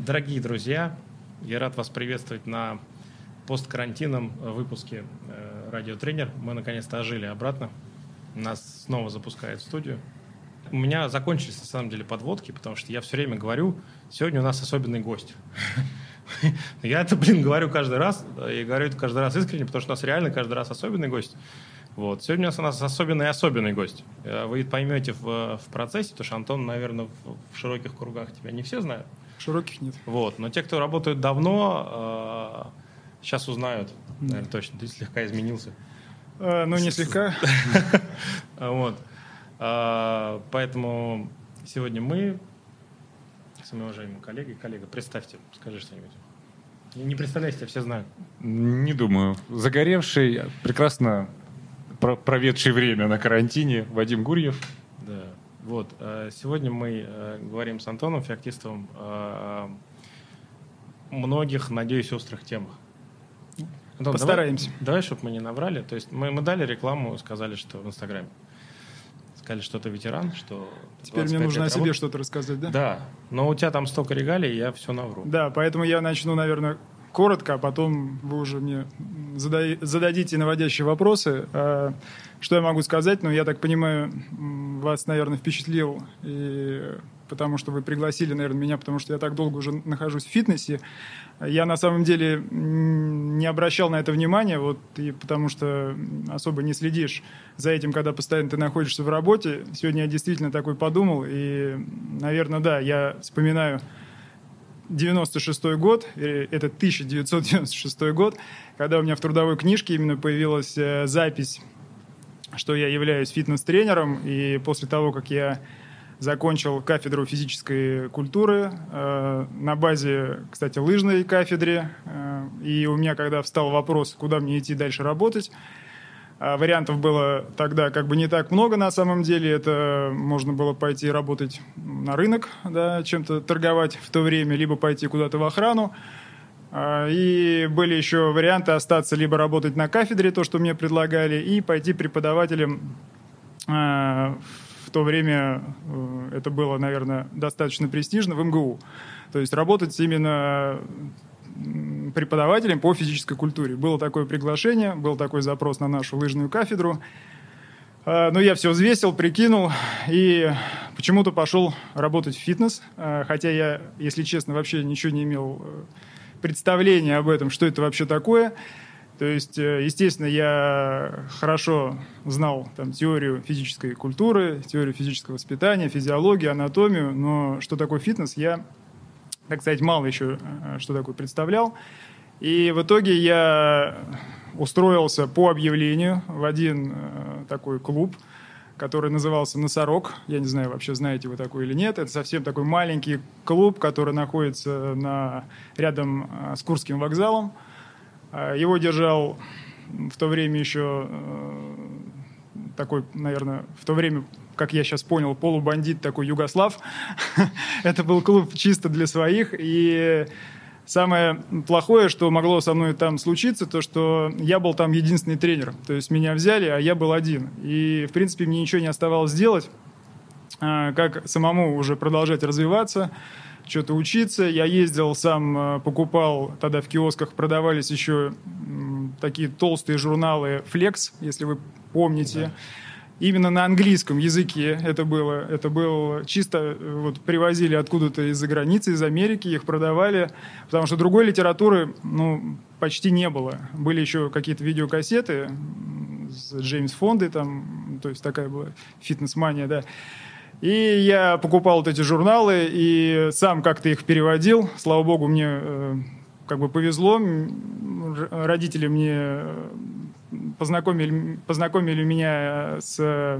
Дорогие друзья, я рад вас приветствовать на посткарантинном выпуске «Радио Тренер». Мы наконец-то ожили обратно. Нас снова запускают в студию. У меня закончились, на самом деле, подводки, потому что я все время говорю, сегодня у нас особенный гость. Я это, говорю каждый раз, и говорю это каждый раз искренне, потому что у нас реально каждый раз особенный гость. Вот. Сегодня у нас особенный гость. Вы поймете в процессе, потому что, Антон, наверное, в широких кругах тебя не все знают. Широких нет. Вот. Но те, кто работают давно, сейчас узнают, наверное, точно. Ты слегка изменился. Не слегка. Вот. Поэтому сегодня мы с моим уважаемым коллегой. Коллега, представьте, скажи что-нибудь. Не представляйте, все знают. Не думаю. Загоревший, прекрасно проведший время на карантине Вадим Гурьев. Да. Вот. Сегодня мы говорим с Антоном Феоктистовым о многих, надеюсь, острых темах. Антон, постараемся. Давай, чтобы мы не наврали. То есть мы дали рекламу, сказали, что в Инстаграме. Сказали, что ты ветеран, что... Теперь мне нужно о себе что-то рассказать, да? Да, но у тебя там столько регалий, я все навру. Да, поэтому я начну, наверное, коротко, а потом вы уже мне зададите наводящие вопросы. Что я могу сказать? Я так понимаю, вас, наверное, впечатлил, потому что вы пригласили, наверное, меня, потому что я так долго уже нахожусь в фитнесе. Я на самом деле не обращал на это внимания, потому что особо не следишь за этим, когда постоянно ты находишься в работе. Сегодня я действительно такой подумал, и, наверное, да, я вспоминаю 96-й год, это 1996 год, когда у меня в трудовой книжке именно появилась запись, что я являюсь фитнес-тренером, и после того, как я закончил кафедру физической культуры на базе, кстати, лыжной кафедре. И у меня, когда встал вопрос, куда мне идти дальше работать, вариантов было тогда не так много на самом деле. Это можно было пойти работать на рынок, да, чем-то торговать в то время, либо пойти куда-то в охрану. И были еще варианты остаться либо работать на кафедре, то, что мне предлагали, и пойти преподавателем. В то время это было, наверное, достаточно престижно в МГУ. То есть работать именно преподавателем по физической культуре. Было такое приглашение, был такой запрос на нашу лыжную кафедру. Но я все взвесил, прикинул и почему-то пошел работать в фитнес. Хотя я, если честно, вообще ничего не имел представления об этом, что это вообще такое. То есть, естественно, я хорошо знал теорию физической культуры, теорию физического воспитания, физиологию, анатомию, но что такое фитнес, я, так сказать, мало еще что такое представлял. И в итоге я устроился по объявлению в один такой клуб, который назывался «Носорог». Я не знаю, вообще знаете вы такой или нет. Это совсем такой маленький клуб, который находится рядом с Курским вокзалом. Его держал в то время еще такой, наверное, в то время, как я сейчас понял, полубандит такой Югослав. Это был клуб чисто для своих. И самое плохое, что могло со мной там случиться, то, что я был там единственный тренер. То есть меня взяли, а я был один. И, в принципе, мне ничего не оставалось делать, как самому уже продолжать развиваться, что-то учиться. Я ездил сам, покупал, тогда в киосках продавались еще такие толстые журналы «Flex», если вы помните. Да. Именно на английском языке это было. Это было чисто, привозили откуда-то из-за границы, из Америки, их продавали, потому что другой литературы, почти не было. Были еще какие-то видеокассеты с Джеймс Фондой, то есть такая была фитнес-мания, да. И я покупал эти журналы и сам как-то их переводил. Слава богу, мне повезло. Родители мне познакомили меня с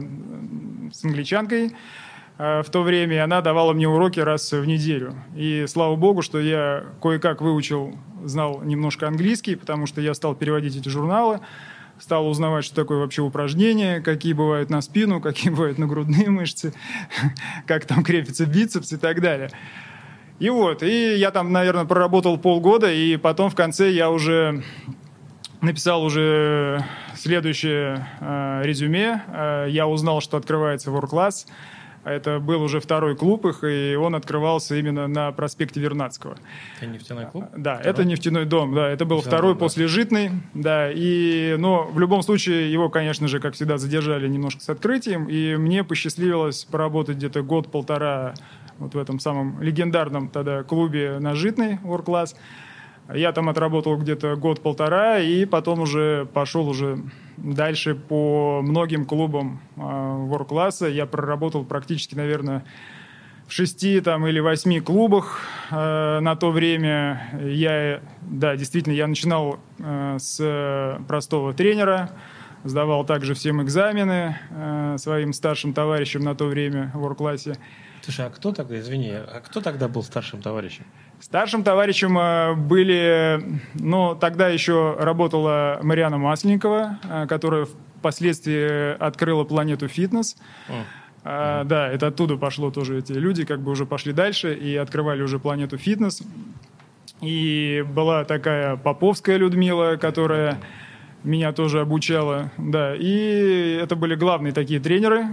англичанкой в то время, и она давала мне уроки раз в неделю. И слава богу, что я кое-как знал немножко английский, потому что я стал переводить эти журналы. Стал узнавать, что такое вообще упражнения, какие бывают на спину, какие бывают на грудные мышцы, как там крепится бицепс и так далее. И я там, наверное, проработал полгода, и потом в конце я уже написал следующее резюме. Я узнал, что открывается World Class Это был уже второй клуб их, и он открывался именно на проспекте Вернадского. Это нефтяной клуб? Да, это нефтяной дом, да, это был второй да. после Житной, да, но в любом случае его, конечно же, как всегда, задержали немножко с открытием, и мне посчастливилось поработать где-то год-полтора вот в этом самом легендарном тогда клубе на Житной, World Class. Я там отработал где-то год-полтора, и потом уже пошел уже дальше по многим клубам World Class. Я проработал практически, наверное, в 6 там, или 8 клубах на то время. Действительно, я начинал с простого тренера, сдавал также всем экзамены своим старшим товарищам на то время в World Class. Слушай, а кто тогда был старшим товарищем? Старшим товарищем были, тогда еще работала Мариана Масленникова, которая впоследствии открыла Планету Фитнес. Да, это оттуда пошло тоже эти люди, как бы уже пошли дальше и открывали уже Планету Фитнес. И была такая Поповская Людмила, которая меня тоже обучала. Да, и это были главные такие тренеры,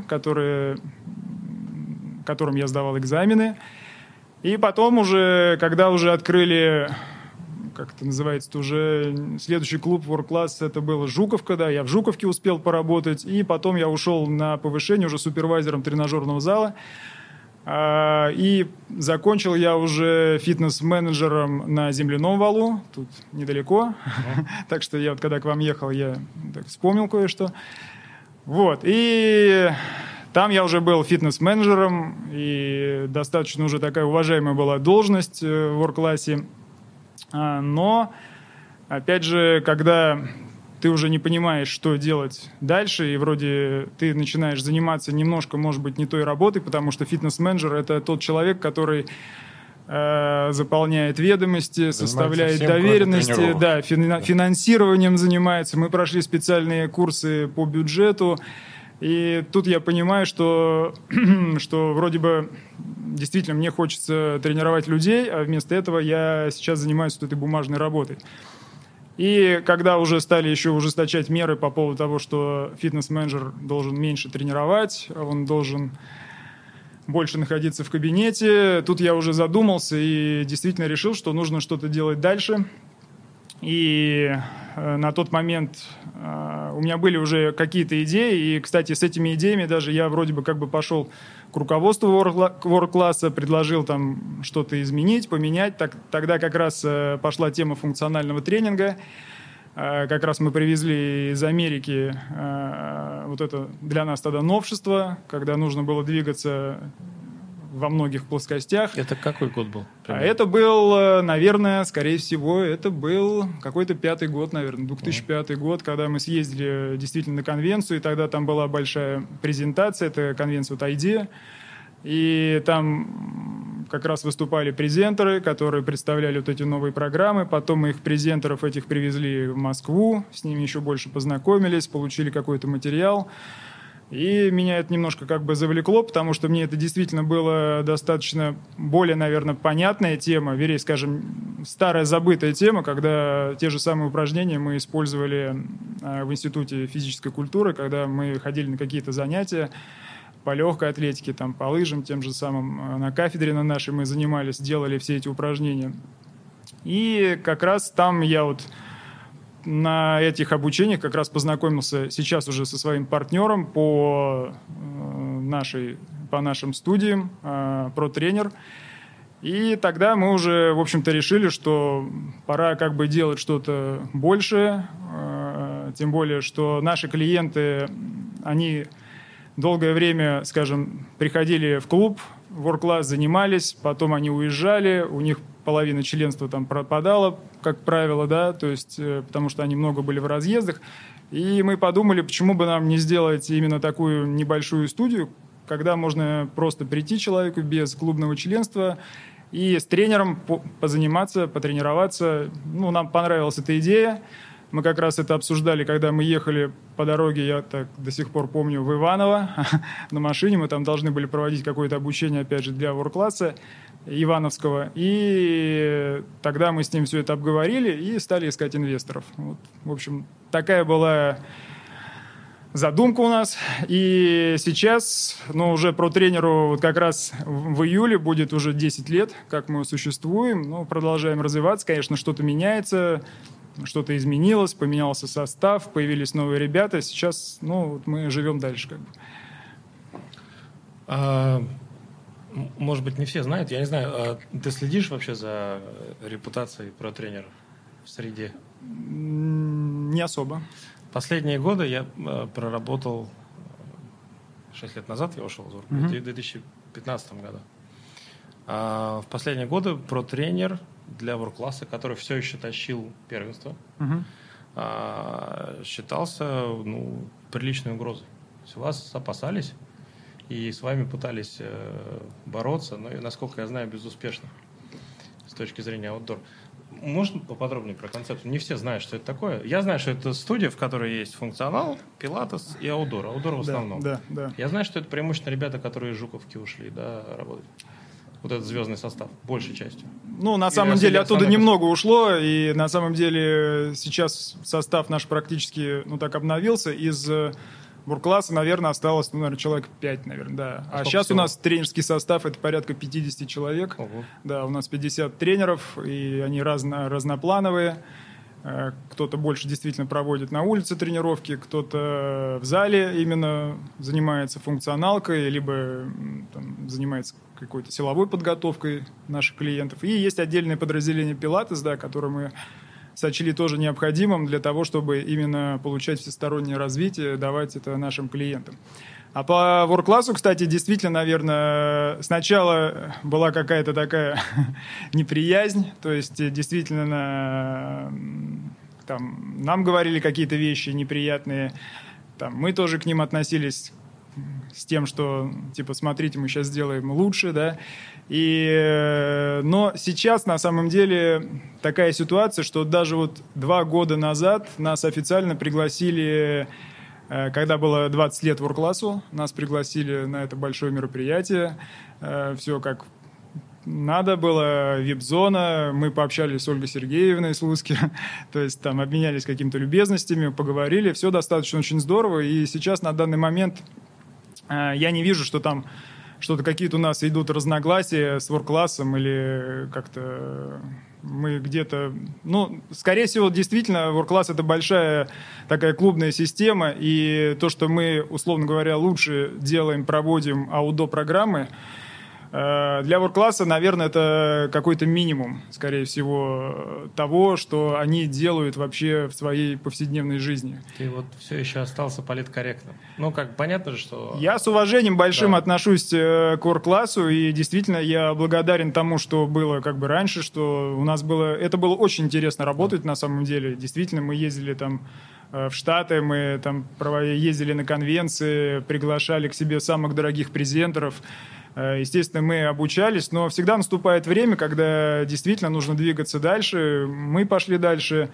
которым я сдавал экзамены. И потом уже, когда уже открыли, как это называется, уже следующий клуб World Class, это было Жуковка, да, я в Жуковке успел поработать, и потом я ушел на повышение уже супервайзером тренажерного зала, и закончил я уже фитнес-менеджером на Земляном валу, тут недалеко, так что я вот когда к вам ехал, я вспомнил кое-что. Вот, и там я уже был фитнес-менеджером, и достаточно уже такая уважаемая была должность в World Class. Но, опять же, когда ты уже не понимаешь, что делать дальше, и вроде ты начинаешь заниматься немножко, может быть, не той работой, потому что фитнес-менеджер — это тот человек, который заполняет ведомости, составляет доверенности, да, финансированием занимается. Мы прошли специальные курсы по бюджету. И тут я понимаю, что вроде бы действительно мне хочется тренировать людей, а вместо этого я сейчас занимаюсь вот этой бумажной работой. И когда уже стали еще ужесточать меры по поводу того, что фитнес-менеджер должен меньше тренировать, он должен больше находиться в кабинете, тут я уже задумался и действительно решил, что нужно что-то делать дальше. И на тот момент у меня были уже какие-то идеи, и, кстати, с этими идеями даже я вроде бы как бы пошел к руководству World Class, предложил там что-то изменить, поменять. Тогда как раз пошла тема функционального тренинга. Как раз мы привезли из Америки вот это для нас тогда новшество, когда нужно было двигаться во многих плоскостях. Это какой год был? Примерно? Это был, наверное, скорее всего, это был какой-то 5-й год, наверное, 2005 год, когда мы съездили действительно на конвенцию, и тогда там была большая презентация, это конвенция вот IDEA, и там как раз выступали презентеры, которые представляли вот эти новые программы, потом мы их презентеров этих привезли в Москву, с ними еще больше познакомились, получили какой-то материал. И меня это немножко как бы завлекло, потому что мне это действительно было достаточно более, наверное, понятная тема, вернее, скажем, старая забытая тема, когда те же самые упражнения мы использовали в Институте физической культуры, когда мы ходили на какие-то занятия по легкой атлетике, там, по лыжам, тем же самым на кафедре на нашей мы занимались, делали все эти упражнения. И как раз там я вот на этих обучениях как раз познакомился сейчас уже со своим партнером по нашим студиям, про-тренер. И тогда мы уже, в общем-то, решили, что пора как бы делать что-то большее, тем более, что наши клиенты, они долгое время, скажем, приходили в клуб, в World Class занимались, потом они уезжали, у них половина членства там пропадала, как правило, да, то есть, потому что они много были в разъездах. И мы подумали, почему бы нам не сделать именно такую небольшую студию, когда можно просто прийти человеку без клубного членства и с тренером позаниматься, потренироваться. Ну, нам понравилась эта идея. Мы как раз это обсуждали, когда мы ехали по дороге, я так до сих пор помню, в Иваново на машине. Мы там должны были проводить какое-то обучение, опять же, для World Class Ивановского. И тогда мы с ним все это обговорили и стали искать инвесторов. Вот. В общем, такая была задумка у нас. И сейчас, уже про тренеру вот как раз в июле будет уже 10 лет, как мы существуем. Продолжаем развиваться. Конечно, что-то меняется, что-то изменилось, поменялся состав, появились новые ребята. Сейчас, мы живем дальше как бы. Может быть, не все знают. Я не знаю, ты следишь вообще за репутацией про тренеров в среде? Не особо. Последние годы я проработал 6 лет назад, я ушел из УРК, в 2015 году. В последние годы про-тренер для ворк-класса, который все еще тащил первенство, считался приличной угрозой. Вас опасались и с вами пытались бороться, но, насколько я знаю, безуспешно с точки зрения аутдор. Можно поподробнее про концепцию? Не все знают, что это такое. Я знаю, что это студия, в которой есть функционал, пилатес и аутдор. Аутдор в основном. Да. Я знаю, что это преимущественно ребята, которые из Жуковки ушли, работать. Вот этот звездный состав, большей частью. На самом деле оттуда немного ушло, и на самом деле сейчас состав наш практически, так обновился. Из ворк-класса, наверное, осталось, человек 5, наверное, да. А сейчас всего? У нас тренерский состав, это порядка 50 человек. Ого. Да, у нас 50 тренеров, и они разноплановые. Кто-то больше действительно проводит на улице тренировки, кто-то в зале именно занимается функционалкой, либо занимается какой-то силовой подготовкой наших клиентов. И есть отдельное подразделение пилатес, которое мы сочли тоже необходимым для того, чтобы именно получать всестороннее развитие, давать это нашим клиентам. А по ворк-классу, кстати, действительно, наверное, сначала была какая-то такая неприязнь, то есть действительно нам говорили какие-то вещи неприятные, мы тоже к ним относились с тем, что, смотрите, мы сейчас сделаем лучше, да. Но сейчас, на самом деле, такая ситуация, что даже 2 года назад нас официально пригласили, когда было 20 лет ворк-классу, нас пригласили на это большое мероприятие. Все как надо было, вип-зона, мы пообщались с Ольгой Сергеевной Слуцкер, то есть обменялись какими-то любезностями, поговорили, все достаточно очень здорово, и сейчас на данный момент я не вижу, что там что-то какие-то у нас идут разногласия с ворк-классом или как-то мы где-то... скорее всего, действительно, ворк-класс — это большая такая клубная система, и то, что мы, условно говоря, лучше делаем, проводим аудо-программы, для ворк-класса, наверное, это какой-то минимум, скорее всего, того, что они делают вообще в своей повседневной жизни. Ты все еще остался политкорректным. Понятно же, что... Я с уважением большим отношусь к ворк-классу, и действительно я благодарен тому, что было раньше, что у нас было... Это было очень интересно работать на самом деле. Действительно, мы ездили в Штаты, мы ездили на конвенции, приглашали к себе самых дорогих презентеров. Естественно, мы обучались, но всегда наступает время, когда действительно нужно двигаться дальше. Мы пошли дальше.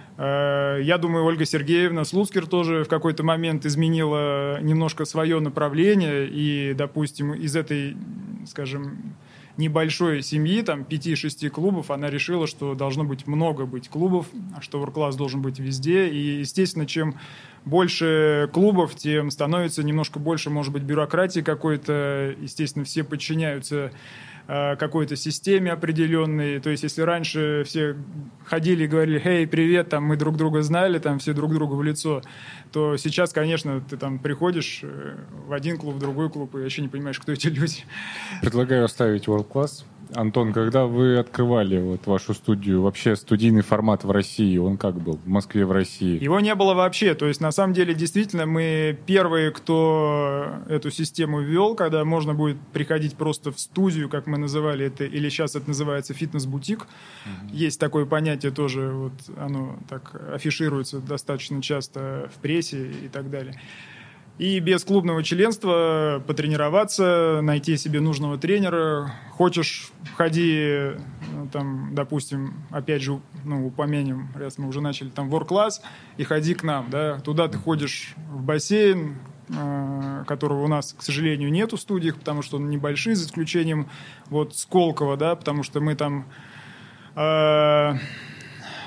Я думаю, Ольга Сергеевна Слуцкер тоже в какой-то момент изменила немножко свое направление. И, допустим, из этой, скажем, небольшой семьи, 5-6 клубов, она решила, что должно быть много клубов, что ворк-класс должен быть везде. И, естественно, чем больше клубов, тем становится немножко больше, может быть, бюрократии какой-то. Естественно, все подчиняются какой-то системе определенной. То есть, если раньше все ходили и говорили: «Эй, привет», мы друг друга знали, все друг друга в лицо, то сейчас, конечно, ты приходишь в один клуб, в другой клуб, и вообще не понимаешь, кто эти люди. Предлагаю оставить ворк-класс. Антон, когда вы открывали вашу студию, вообще студийный формат в России, он как был? В Москве, в России? Его не было вообще. То есть, на самом деле, действительно, мы первые, кто эту систему ввел, когда можно будет приходить просто в студию, как мы называли это, или сейчас это называется фитнес-бутик. Есть такое понятие тоже, оно так афишируется достаточно часто в прессе и так далее. И без клубного членства потренироваться, найти себе нужного тренера. Хочешь, ходи, допустим, опять же, упомянем, раз мы уже начали, ворк-класс, и ходи к нам, да. Туда ты ходишь в бассейн, которого у нас, к сожалению, нету в студиях, потому что он небольшой, за исключением Сколково, да, потому что мы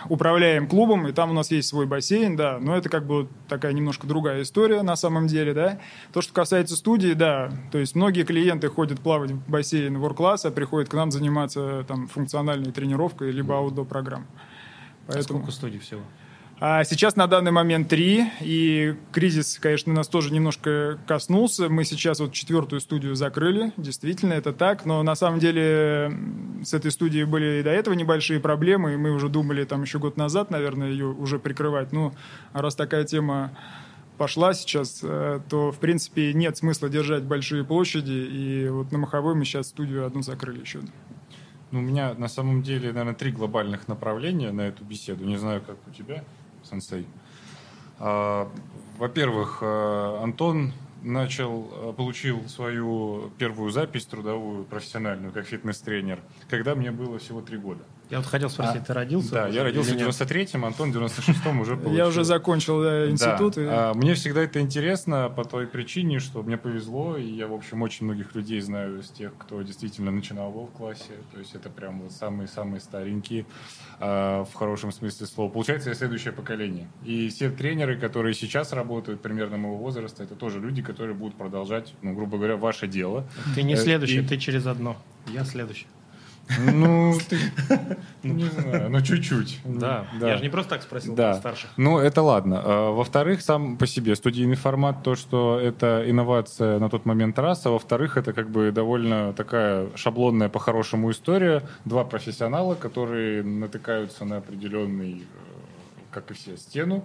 управляем клубом, и там у нас есть свой бассейн, да, но это как бы такая немножко другая история на самом деле, да. То, что касается студии, да, то есть многие клиенты ходят плавать в бассейн World Class, а приходят к нам заниматься там функциональной тренировкой либо аутдор-программой. Поэтому... Сколько студий всего? А сейчас на данный момент 3, и кризис, конечно, нас тоже немножко коснулся. Мы сейчас вот 4-ю студию закрыли, действительно, это так, но на самом деле с этой студией были и до этого небольшие проблемы, и мы уже думали там еще год назад, наверное, ее уже прикрывать. Ну, а раз такая тема пошла сейчас, то, в принципе, нет смысла держать большие площади, и вот на Маховой мы сейчас студию одну закрыли еще. Ну, у меня на самом деле, наверное, 3 глобальных направления на эту беседу. Не знаю, как у тебя, сенсей. Во-первых, Антон получил свою первую запись трудовую, профессиональную, как фитнес-тренер, когда мне было всего 3 года. Я вот хотел спросить, ты родился? Да, я родился в 93-м, Антон в 96-м уже получил. Я уже закончил институт. Да. Мне всегда это интересно по той причине, что мне повезло, и я, в общем, очень многих людей знаю из тех, кто действительно начинал в классе. То есть это прям вот самые-самые старенькие, в хорошем смысле слова. Получается, я следующее поколение. И все тренеры, которые сейчас работают примерно моего возраста, это тоже люди, которые будут продолжать, ну, грубо говоря, ваше дело. Ты не следующий, ты через одно. Я следующий. Ну, ты, не знаю, ну чуть-чуть. Да, я же не просто так спросил старших. Ну, это ладно. Во-вторых, сам по себе студийный формат, то, что это инновация на тот момент раз, а во-вторых, это как бы довольно такая шаблонная по-хорошему история. 2 профессионала, которые натыкаются на определенный, как и все, стену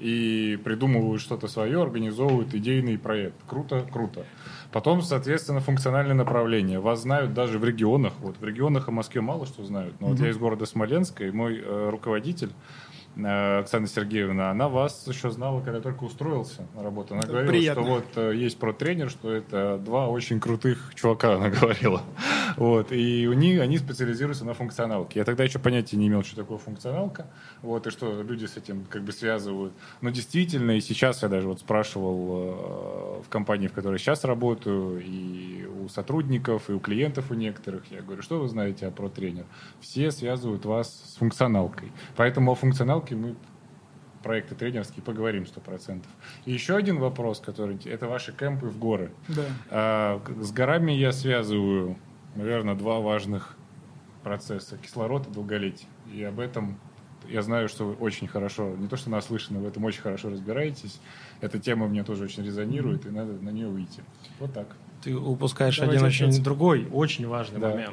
и придумывают что-то свое, организовывают идейный проект. Круто, круто. Потом, соответственно, функциональное направление. Вас знают даже в регионах. Вот в регионах о Москве мало что знают. Но вот я из города Смоленска, и мой руководитель Оксана Сергеевна, она вас еще знала, когда только устроился на работу. Она говорила, приятно, что вот есть про-тренер, что это 2 очень крутых чувака, она говорила. Вот. И они специализируются на функционалке. Я тогда еще понятия не имел, что такое функционалка, вот, и что люди с этим как бы связывают. Но действительно, и сейчас я даже вот спрашивал в компании, в которой сейчас работаю, и у сотрудников, и у клиентов у некоторых, я говорю, что вы знаете о про-тренер? Все связывают вас с функционалкой. Поэтому о функционалке мы проекты тренерские поговорим 100%. И еще один вопрос, который это ваши кемпы в горы. Да. С горами я связываю, наверное, 2 важных процесса: кислород и долголетие. И об этом я знаю, что вы очень хорошо, не то что наслышаны, в этом очень хорошо разбираетесь. Эта тема мне тоже очень резонирует, и надо на нее выйти. Вот так. Ты упускаешь один очень другой, очень важный момент.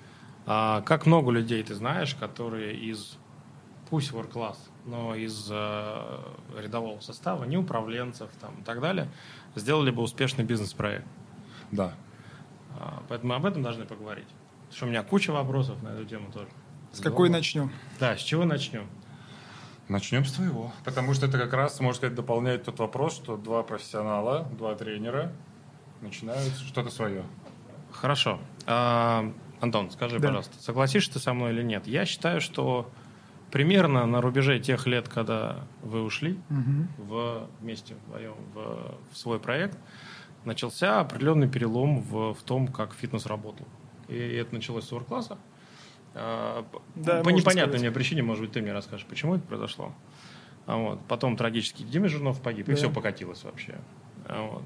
Как много людей ты знаешь, которые из пусть World Class, но из рядового состава, не управленцев там, и так далее, сделали бы успешный бизнес-проект. Да. Поэтому мы об этом должны поговорить. Потому что у меня куча вопросов на эту тему тоже. С какой начнем? Да, с чего начнем? Начнем с твоего. Потому что это как раз, можно сказать, дополняет тот вопрос, что 2 профессионала, 2 тренера начинают что-то свое. Хорошо. Антон, скажи, пожалуйста, согласишься ты со мной или нет? Я считаю, что примерно на рубеже тех лет, когда вы ушли вместе вдвоем в свой проект, начался определенный перелом в том, как фитнес работал. И это началось с World-класса. По непонятной мне причине, может быть, ты мне расскажешь, почему это произошло. Вот. Потом трагически Дима Жирнов погиб, и все покатилось вообще. Вот.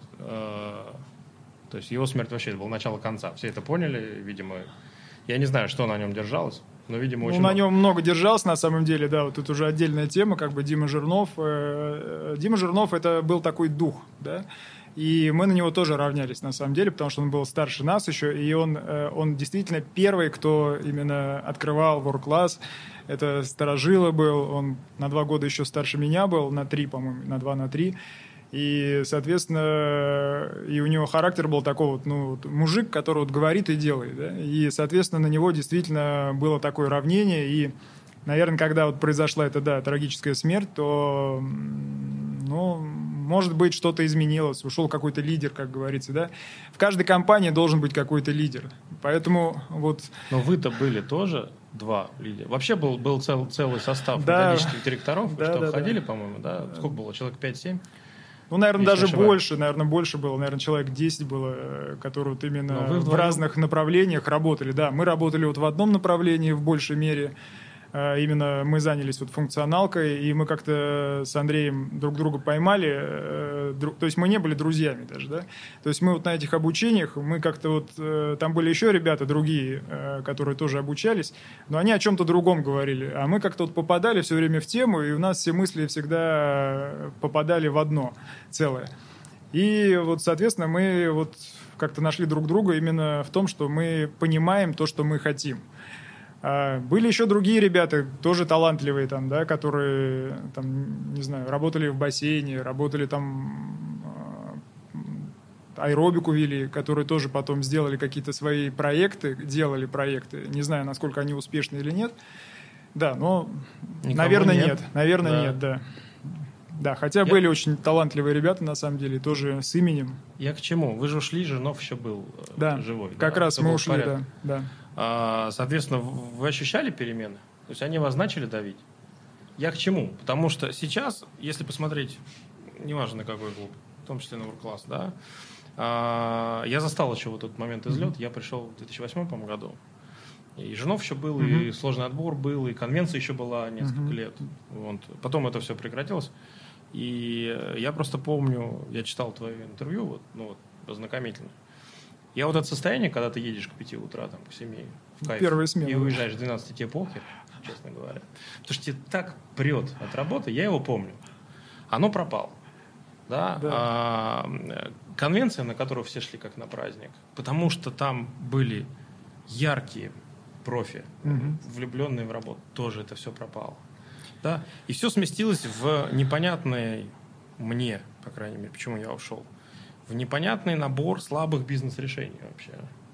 То есть его смерть вообще было начало конца. Все это поняли, видимо. Я не знаю, что на нем держалось. Но, видимо, очень на нем много держалось, на самом деле, да, вот тут уже отдельная тема, как бы Дима Жирнов. Дима Жирнов — это был такой дух, да, и мы на него тоже равнялись, на самом деле, потому что он был старше нас еще, и он действительно первый, кто именно открывал World Class. Это старожила был, он на 2 года еще старше меня был, на 3, по-моему, на 2, на 3. И, соответственно, и у него характер был такой вот, ну, мужик, который вот говорит и делает, да? И, соответственно, на него действительно было такое равнение. И, наверное, когда вот произошла эта, да, трагическая смерть, то, ну, может быть, что-то изменилось, ушел какой-то лидер, как говорится, да? В каждой компании должен быть какой-то лидер. Поэтому вот... Но вы-то были тоже 2 лидера. Вообще был целый состав методических директоров, что входили, по-моему, да? Сколько было? Человек 5-7? Ну, наверное, даже больше. Наверное, больше было. Наверное, человек 10 было, которые вот именно в разных направлениях работали. Да, мы работали вот в одном направлении в большей мере. Именно мы занялись вот функционалкой, и мы как-то с Андреем друг друга поймали. То есть мы не были друзьями даже, да? То есть мы вот на этих обучениях, мы как-то вот... Там были еще ребята другие, которые тоже обучались, но они о чем-то другом говорили. А мы как-то вот попадали все время в тему, и у нас все мысли всегда попадали в одно целое. И вот, соответственно, мы вот как-то нашли друг друга именно в том, что мы понимаем то, что мы хотим. Были еще другие ребята, тоже талантливые, там, да, которые, там, не знаю, работали в бассейне, работали там, аэробику вели, которые тоже потом сделали какие-то свои проекты, делали проекты. Не знаю, насколько они успешны или нет. Да, но, наверное, нет. Наверное, нет, да. Да, хотя были очень талантливые ребята, на самом деле, тоже с именем. Я к чему? Вы же ушли, Жирнов еще был живой. Как раз мы ушли, да. Соответственно, вы ощущали перемены? То есть они вас начали давить? Я к чему? Потому что сейчас, если посмотреть, неважно на какой клуб, в том числе на World-класс, да, я застал еще вот этот момент излет, я пришел в 2008, по-моему, году. И Жирнов еще был, и сложный отбор был, и конвенция еще была несколько лет. Вот. Потом это все прекратилось. И я просто помню, я читал твое интервью, ознакомительное. Я вот это состояние, когда ты едешь к 5 утра, там, к 7, в кайф, первая смена, и уезжаешь в 12, тебе похер, честно говоря. Потому что тебе так прет от работы, я его помню. Оно пропало. Да? Конвенция, на которую все шли как на праздник, потому что там были яркие профи, влюбленные в работу, тоже это все пропало. Да? И все сместилось в непонятный мне, по крайней мере, почему я ушел, в непонятный набор слабых бизнес-решений вообще.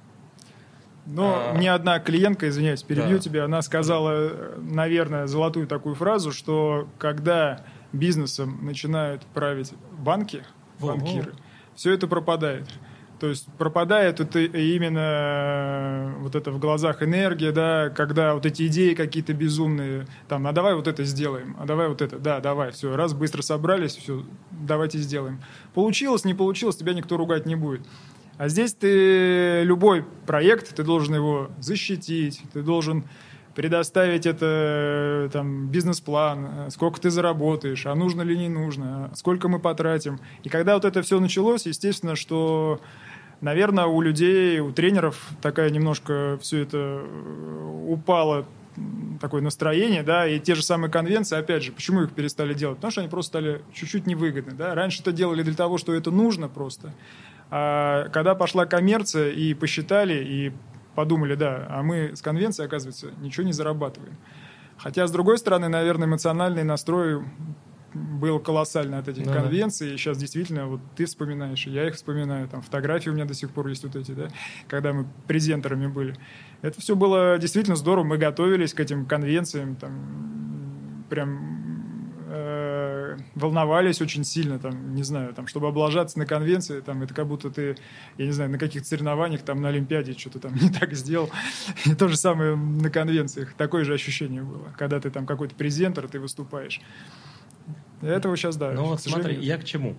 Но мне одна клиентка, извиняюсь, перебью тебя, она сказала, наверное, золотую такую фразу, что когда бизнесом начинают править банкиры, все это пропадает. То есть пропадает это именно вот это в глазах энергия, да, когда вот эти идеи какие-то безумные, там, а давай вот это сделаем, а давай вот это, да, давай, все, раз, быстро собрались, все, давайте сделаем. Получилось, не получилось, тебя никто ругать не будет. А здесь ты любой проект, ты должен его защитить, ты должен предоставить это, там, бизнес-план, сколько ты заработаешь, а нужно ли не нужно, сколько мы потратим. И когда вот это все началось, естественно, что, наверное, у людей, у тренеров такая немножко все это упало, такое настроение, да, и те же самые конвенции, опять же, почему их перестали делать? Потому что они просто стали чуть-чуть невыгодны, да. Раньше это делали для того, что это нужно просто. А когда пошла коммерция и посчитали, и подумали, да, а мы с конвенцией, оказывается, ничего не зарабатываем. Хотя, с другой стороны, наверное, эмоциональный настрой был колоссальный от этих конвенций. И сейчас действительно, вот ты вспоминаешь, и я их вспоминаю. Там фотографии у меня до сих пор есть вот эти, да, когда мы презентерами были. Это все было действительно здорово. Мы готовились к этим конвенциям, там, прям волновались очень сильно, там, не знаю, там, чтобы облажаться на конвенции, там, это как будто ты, я не знаю, на каких-то соревнованиях, там, на Олимпиаде что-то там не так сделал. И то же самое на конвенциях. Такое же ощущение было, когда ты там какой-то презентер, ты выступаешь. И этого сейчас, да. Ну вот смотри, я к чему?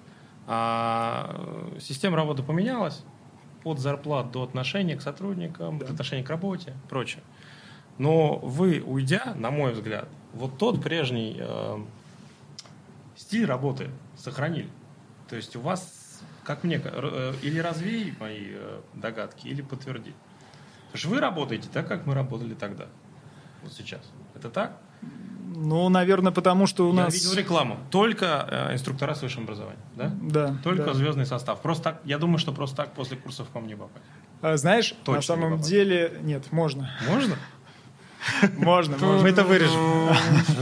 Система работы поменялась от зарплат до отношения к сотрудникам, от отношения к работе, прочее. Но вы, уйдя, на мой взгляд, вот тот прежний стиль работы сохранили. То есть у вас, как мне, или развей мои догадки, или подтверди. Потому что вы работаете так, как мы работали тогда. Вот сейчас. Это так? Ну, наверное, потому что у нас... Я видел рекламу. Только инструктора с высшим образованием. Да? Да. Только звездный состав. Просто так, я думаю, что просто так после курсов к вам не попасть. Знаешь, точно на самом деле... Нет, можно. Можно? Можно. Мы это вырежем.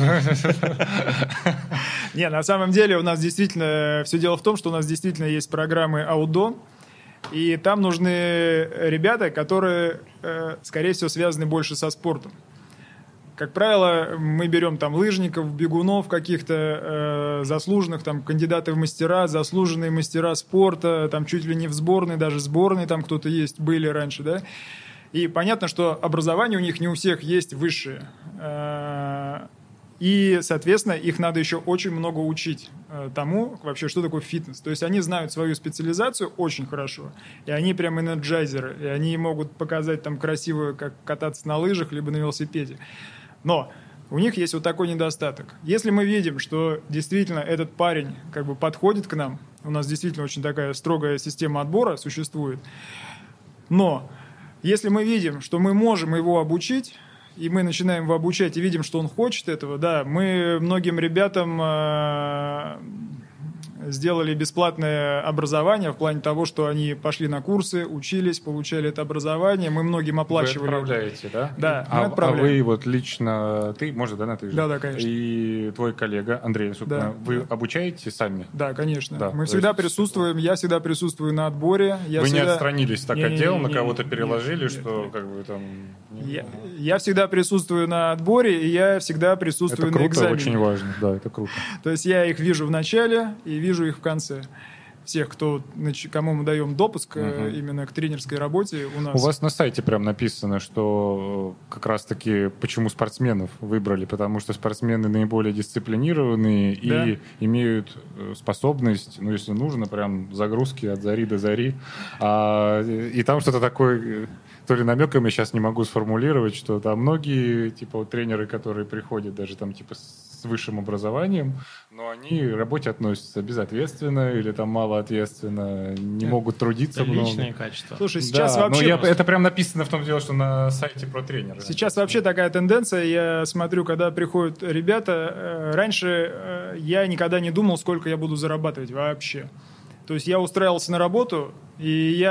Не, на самом деле у нас действительно... Все дело в том, что у нас действительно есть программы АУДО, и там нужны ребята, которые, скорее всего, связаны больше со спортом. Как правило, мы берем там лыжников, бегунов каких-то заслуженных, там кандидаты в мастера, заслуженные мастера спорта, там чуть ли не в сборной, даже сборной там кто-то есть, были раньше, да. И понятно, что образование у них не у всех есть высшее. И, соответственно, их надо еще очень много учить тому, вообще, что такое фитнес. То есть они знают свою специализацию очень хорошо, и они прям энерджайзеры, и они могут показать там красиво, как кататься на лыжах либо на велосипеде. Но у них есть вот такой недостаток. Если мы видим, что действительно этот парень как бы подходит к нам, у нас действительно очень такая строгая система отбора существует, но если мы видим, что мы можем его обучить, и мы начинаем его обучать и видим, что он хочет этого, да, мы многим ребятам сделали бесплатное образование в плане того, что они пошли на курсы, учились, получали это образование, мы многим оплачивали. Вы отправляете, да? Да, мы А отправляем. вы вот лично, ты, может, да, на ты же? Да, конечно. И твой коллега Андрей, собственно, вы обучаете сами? Да, конечно. Да, мы всегда присутствуем, я всегда присутствую на отборе. Вы не отстранились так от дел, на Не, кого-то переложили, нет, что нет. как бы там... Я всегда присутствую на отборе, и я всегда присутствую Это на круто, экзамене. очень важно, да, это круто. То есть я их вижу в начале и вижу их в конце. Всех, кому мы даем допуск именно к тренерской работе у нас. У вас на сайте прям написано, что как раз-таки почему спортсменов выбрали, потому что спортсмены наиболее дисциплинированные и имеют способность, ну, если нужно, прям загрузки от зари до зари. И там что-то такое, то ли намеком я сейчас не могу сформулировать, что там многие, типа, вот тренеры, которые приходят даже там, типа, с высшим образованием, но они к работе относятся безответственно или там малоответственно, не могут трудиться это много. личные качества. Слушай, сейчас Да, вообще... это прям написано в том деле, что на сайте про тренера. Сейчас вообще такая тенденция, я смотрю, когда приходят ребята, раньше я никогда не думал, сколько я буду зарабатывать вообще. То есть я устраивался на работу, и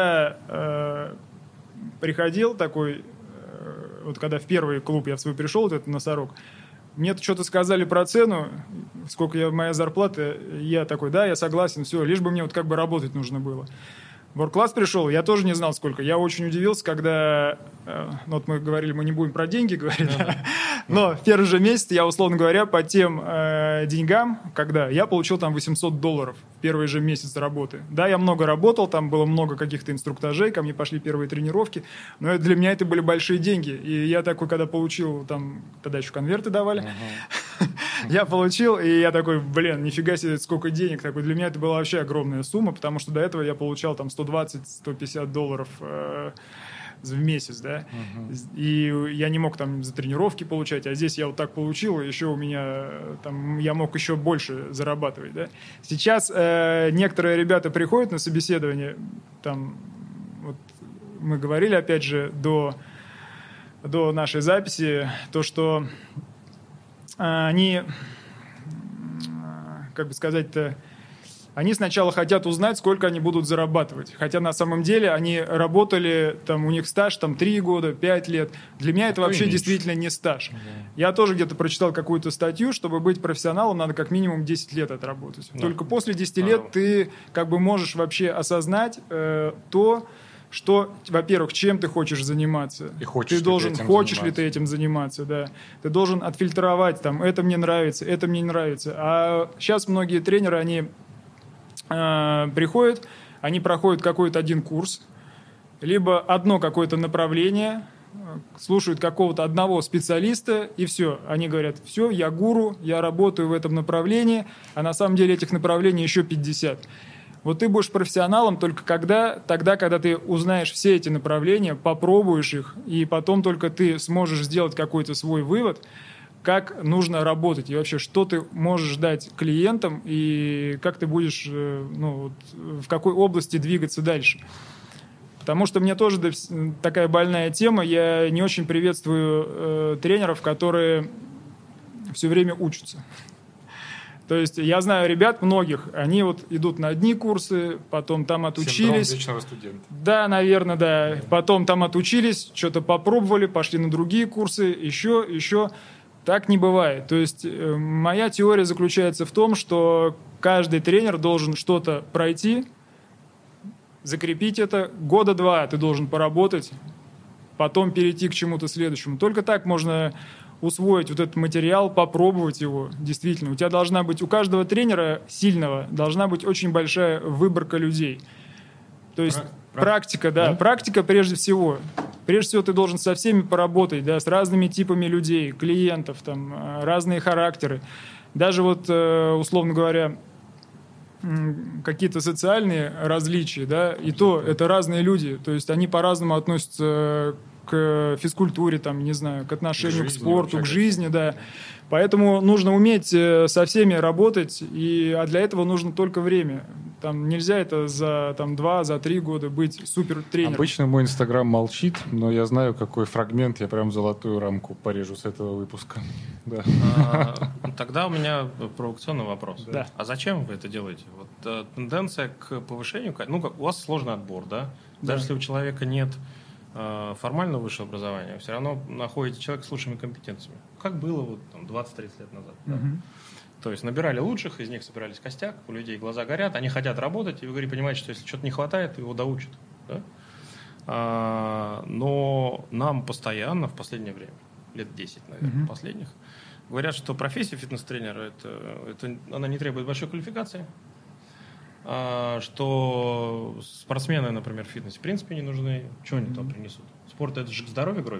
я приходил такой, вот когда в первый клуб я в свой пришел, вот этот «Носорог», мне что-то сказали про цену, сколько моя зарплата, я такой, да, я согласен, все, лишь бы мне вот как бы работать нужно было. В World-класс пришел, я тоже не знал сколько. Я очень удивился, когда, вот мы говорили, мы не будем про деньги говорить, но в первый же месяц я, условно говоря, по тем деньгам, когда я получил там $800 в первый же месяц работы. Да, я много работал, там было много каких-то инструктажей, ко мне пошли первые тренировки, но для меня это были большие деньги. И я такой, когда получил, там, тогда еще конверты давали, я получил, и я такой, блин, нифига себе, сколько денег. Такой, для меня это была вообще огромная сумма, потому что до этого я получал там $120-150 в месяц, да, и я не мог там за тренировки получать, а здесь я вот так получил, и еще у меня там, я мог еще больше зарабатывать, да. Сейчас некоторые ребята приходят на собеседование, там, вот мы говорили, опять же, до нашей записи, то, что они, как бы сказать-то, они сначала хотят узнать, сколько они будут зарабатывать. Хотя на самом деле они работали, там у них стаж там 3 года, 5 лет. Для меня это вообще действительно не стаж. Я тоже где-то прочитал какую-то статью, чтобы быть профессионалом, надо как минимум 10 лет отработать. Только после 10 лет ты как бы можешь вообще осознать то, что, во-первых, чем ты хочешь заниматься. И хочешь ли ты этим заниматься, да. Ты должен отфильтровать, там, это мне нравится, это мне не нравится. А сейчас многие тренеры, они приходят, они проходят какой-то один курс, либо одно какое-то направление, слушают какого-то одного специалиста, и все. Они говорят, все, я гуру, я работаю в этом направлении, а на самом деле этих направлений еще 50. Вот ты будешь профессионалом только тогда, когда ты узнаешь все эти направления, попробуешь их, и потом только ты сможешь сделать какой-то свой вывод, как нужно работать, и вообще, что ты можешь дать клиентам, и как ты будешь, в какой области двигаться дальше. Потому что мне тоже такая больная тема, я не очень приветствую тренеров, которые все время учатся. То есть я знаю ребят многих, они вот идут на одни курсы, потом там отучились. Синдром вечного студента. Да, наверное, да. Потом там отучились, что-то попробовали, пошли на другие курсы, еще. Так не бывает. То есть моя теория заключается в том, что каждый тренер должен что-то пройти, закрепить это, 2 года ты должен поработать, потом перейти к чему-то следующему. Только так можно усвоить вот этот материал, попробовать его. Действительно, у каждого тренера сильного должна быть очень большая выборка людей. То есть практика, да, практика прежде всего. Прежде всего ты должен со всеми поработать, да, с разными типами людей, клиентов, там, разные характеры. Даже вот, условно говоря, какие-то социальные различия, да, и то это разные люди. То есть они по-разному относятся к физкультуре, там, не знаю, к отношению к жизни спорту, вообще, к жизни, да. Поэтому нужно уметь со всеми работать, а для этого нужно только время. Там нельзя это за 2, за 3 года быть супер тренером. Обычно мой Инстаграм молчит, но я знаю, какой фрагмент я прям золотую рамку порежу с этого выпуска. Да. Тогда у меня провокационный вопрос. Да. А зачем вы это делаете? Вот тенденция к повышению, у вас сложный отбор, да? Даже если у человека нет формального высшего образования, вы все равно находите человека с лучшими компетенциями. Как было 20-30 лет назад. Да? То есть набирали лучших, из них собирались костяк, у людей глаза горят, они хотят работать, и вы понимаете, что если что-то не хватает, его доучат. Да? Но нам постоянно в последнее время, лет 10, наверное, последних, говорят, что профессия фитнес-тренера она не требует большой квалификации, что спортсмены, например, в фитнесе в принципе не нужны. Чего они там принесут? Спорт – это же здоровье гробить.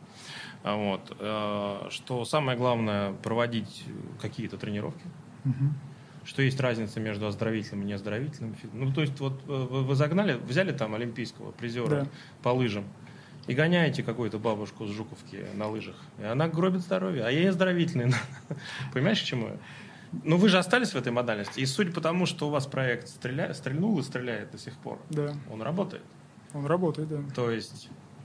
Что самое главное – проводить какие-то тренировки. Что есть разница между оздоровительным и неоздоровительным фитнесом. То есть вы взяли там олимпийского призера по лыжам и гоняете какую-то бабушку с Жуковки на лыжах, и она гробит здоровье, а ей оздоровительный. Понимаешь, к чему я? Вы же остались в этой модальности. И судя по тому, что у вас проект стрельнул и стреляет до сих пор, он работает. Он работает, да. То есть...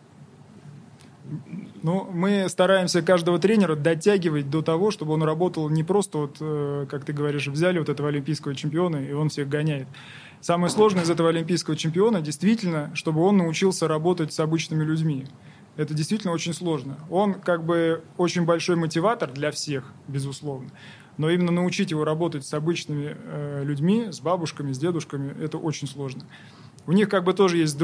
Мы стараемся каждого тренера дотягивать до того, чтобы он работал не просто, как ты говоришь, взяли этого олимпийского чемпиона, и он всех гоняет. Самое сложное из этого олимпийского чемпиона действительно, чтобы он научился работать с обычными людьми. Это действительно очень сложно. Он очень большой мотиватор для всех, безусловно. Но именно научить его работать с обычными людьми, с бабушками, с дедушками, это очень сложно. У них тоже есть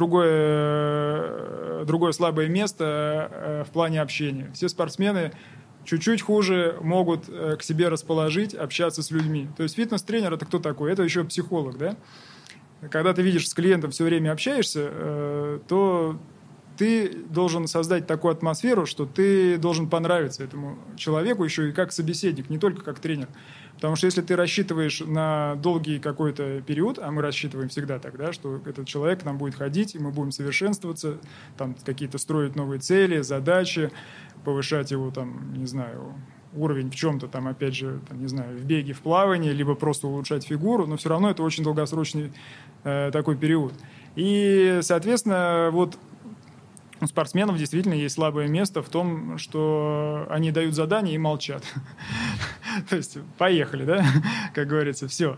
другое слабое место в плане общения. Все спортсмены чуть-чуть хуже могут к себе расположить, общаться с людьми. То есть фитнес-тренер – это кто такой? Это еще психолог, да? Когда ты видишь с клиентом все время общаешься, то ты должен создать такую атмосферу, что ты должен понравиться этому человеку еще и как собеседник, не только как тренер. Потому что если ты рассчитываешь на долгий какой-то период, а мы рассчитываем всегда тогда, что этот человек к нам будет ходить, и мы будем совершенствоваться, там какие-то строить новые цели, задачи, повышать его, уровень в чем-то, опять же, в беге, в плавании, либо просто улучшать фигуру, но все равно это очень долгосрочный такой период. И, соответственно, у спортсменов действительно есть слабое место в том, что они дают задания и молчат. То есть поехали, да, как говорится, все.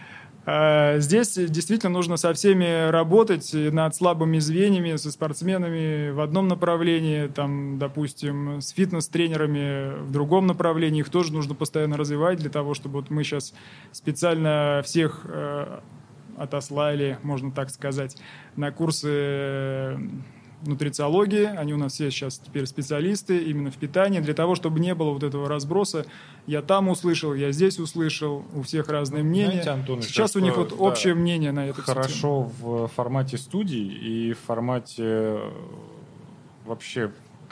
Здесь действительно нужно со всеми работать над слабыми звеньями, со спортсменами в одном направлении, допустим, с фитнес-тренерами в другом направлении. Их тоже нужно постоянно развивать для того, чтобы мы сейчас специально всех отослали, можно так сказать, на курсы нутрициологии, они у нас все сейчас теперь специалисты именно в питании, для того, чтобы не было этого разброса. Я там услышал, я здесь услышал, у всех разные мнения. Знаете, Антон, сейчас у них общее мнение на это. Хорошо в формате студий и в формате вообще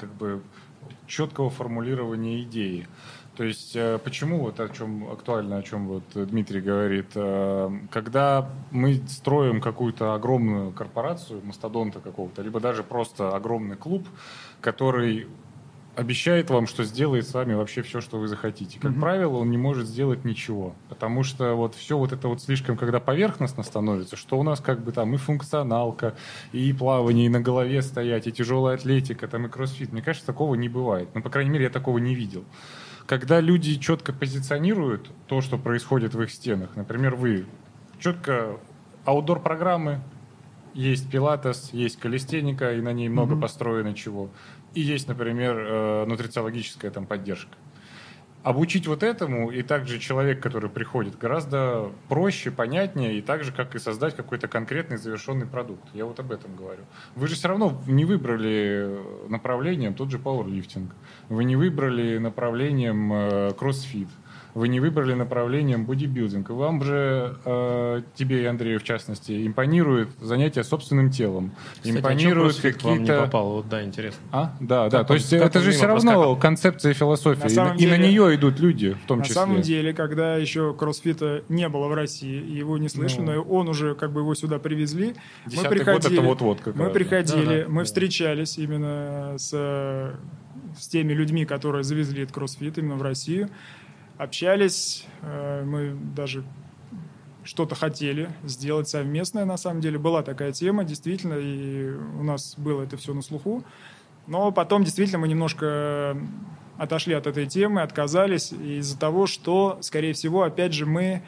четкого формулирования идеи. То есть почему актуально, о чем Дмитрий говорит, когда мы строим какую-то огромную корпорацию, мастодонта какого-то, либо даже просто огромный клуб, который обещает вам, что сделает с вами вообще все, что вы захотите. Как правило, он не может сделать ничего, потому что все это слишком, когда поверхностно становится, что у нас и функционалка, и плавание, и на голове стоять, и тяжелая атлетика, и кроссфит. Мне кажется, такого не бывает. По крайней мере, я такого не видел. Когда люди четко позиционируют то, что происходит в их стенах, например, вы четко аутдор-программы, есть пилатес, есть калистеника, и на ней много построено чего, и есть, например, нутрициологическая поддержка. Обучить этому, и также человек, который приходит, гораздо проще, понятнее, и так же, как и создать какой-то конкретный завершенный продукт. Я об этом говорю. Вы же все равно не выбрали направлением тот же пауэрлифтинг. Вы не выбрали направлением кроссфит. вы не выбрали направлением бодибилдинг. Вам же, тебе и Андрею в частности, импонирует занятие собственным телом. Кстати, Импонируют какие-то... вам не какие-то... попало? Вот, да, интересно. Да. Как То он- есть как это он же мимо все равно проскакал? концепция и философия. На самом И на деле- нее идут люди, в том На числе. самом деле, когда еще кроссфита не было в России, и его не слышали, но он уже как бы его сюда привезли. Мы 10-й приходили, год это вот-вот как мы раз. приходили, Да. мы встречались именно с теми людьми, которые завезли этот кроссфит именно в Россию, общались, мы даже что-то хотели сделать совместное, на самом деле. Была такая тема, действительно, и у нас было это все на слуху. Но потом, действительно, мы немножко отошли от этой темы, отказались из-за того, что, скорее всего, опять же,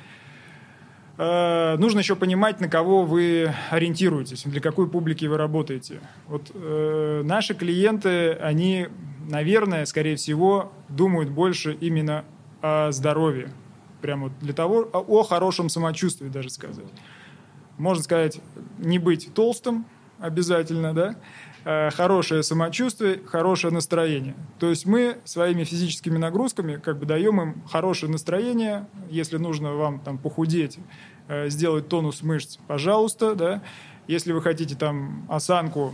нужно еще понимать, на кого вы ориентируетесь, для какой публики вы работаете. Вот наши клиенты, они, наверное, скорее всего, думают больше именно о здоровье. Прямо вот для того, о хорошем самочувствии даже сказать. Можно сказать, не быть толстым обязательно, да? Хорошее самочувствие, хорошее настроение. То есть мы своими физическими нагрузками как бы даем им хорошее настроение. Если нужно вам там похудеть, сделать тонус мышц, пожалуйста, да. Если вы хотите там осанку,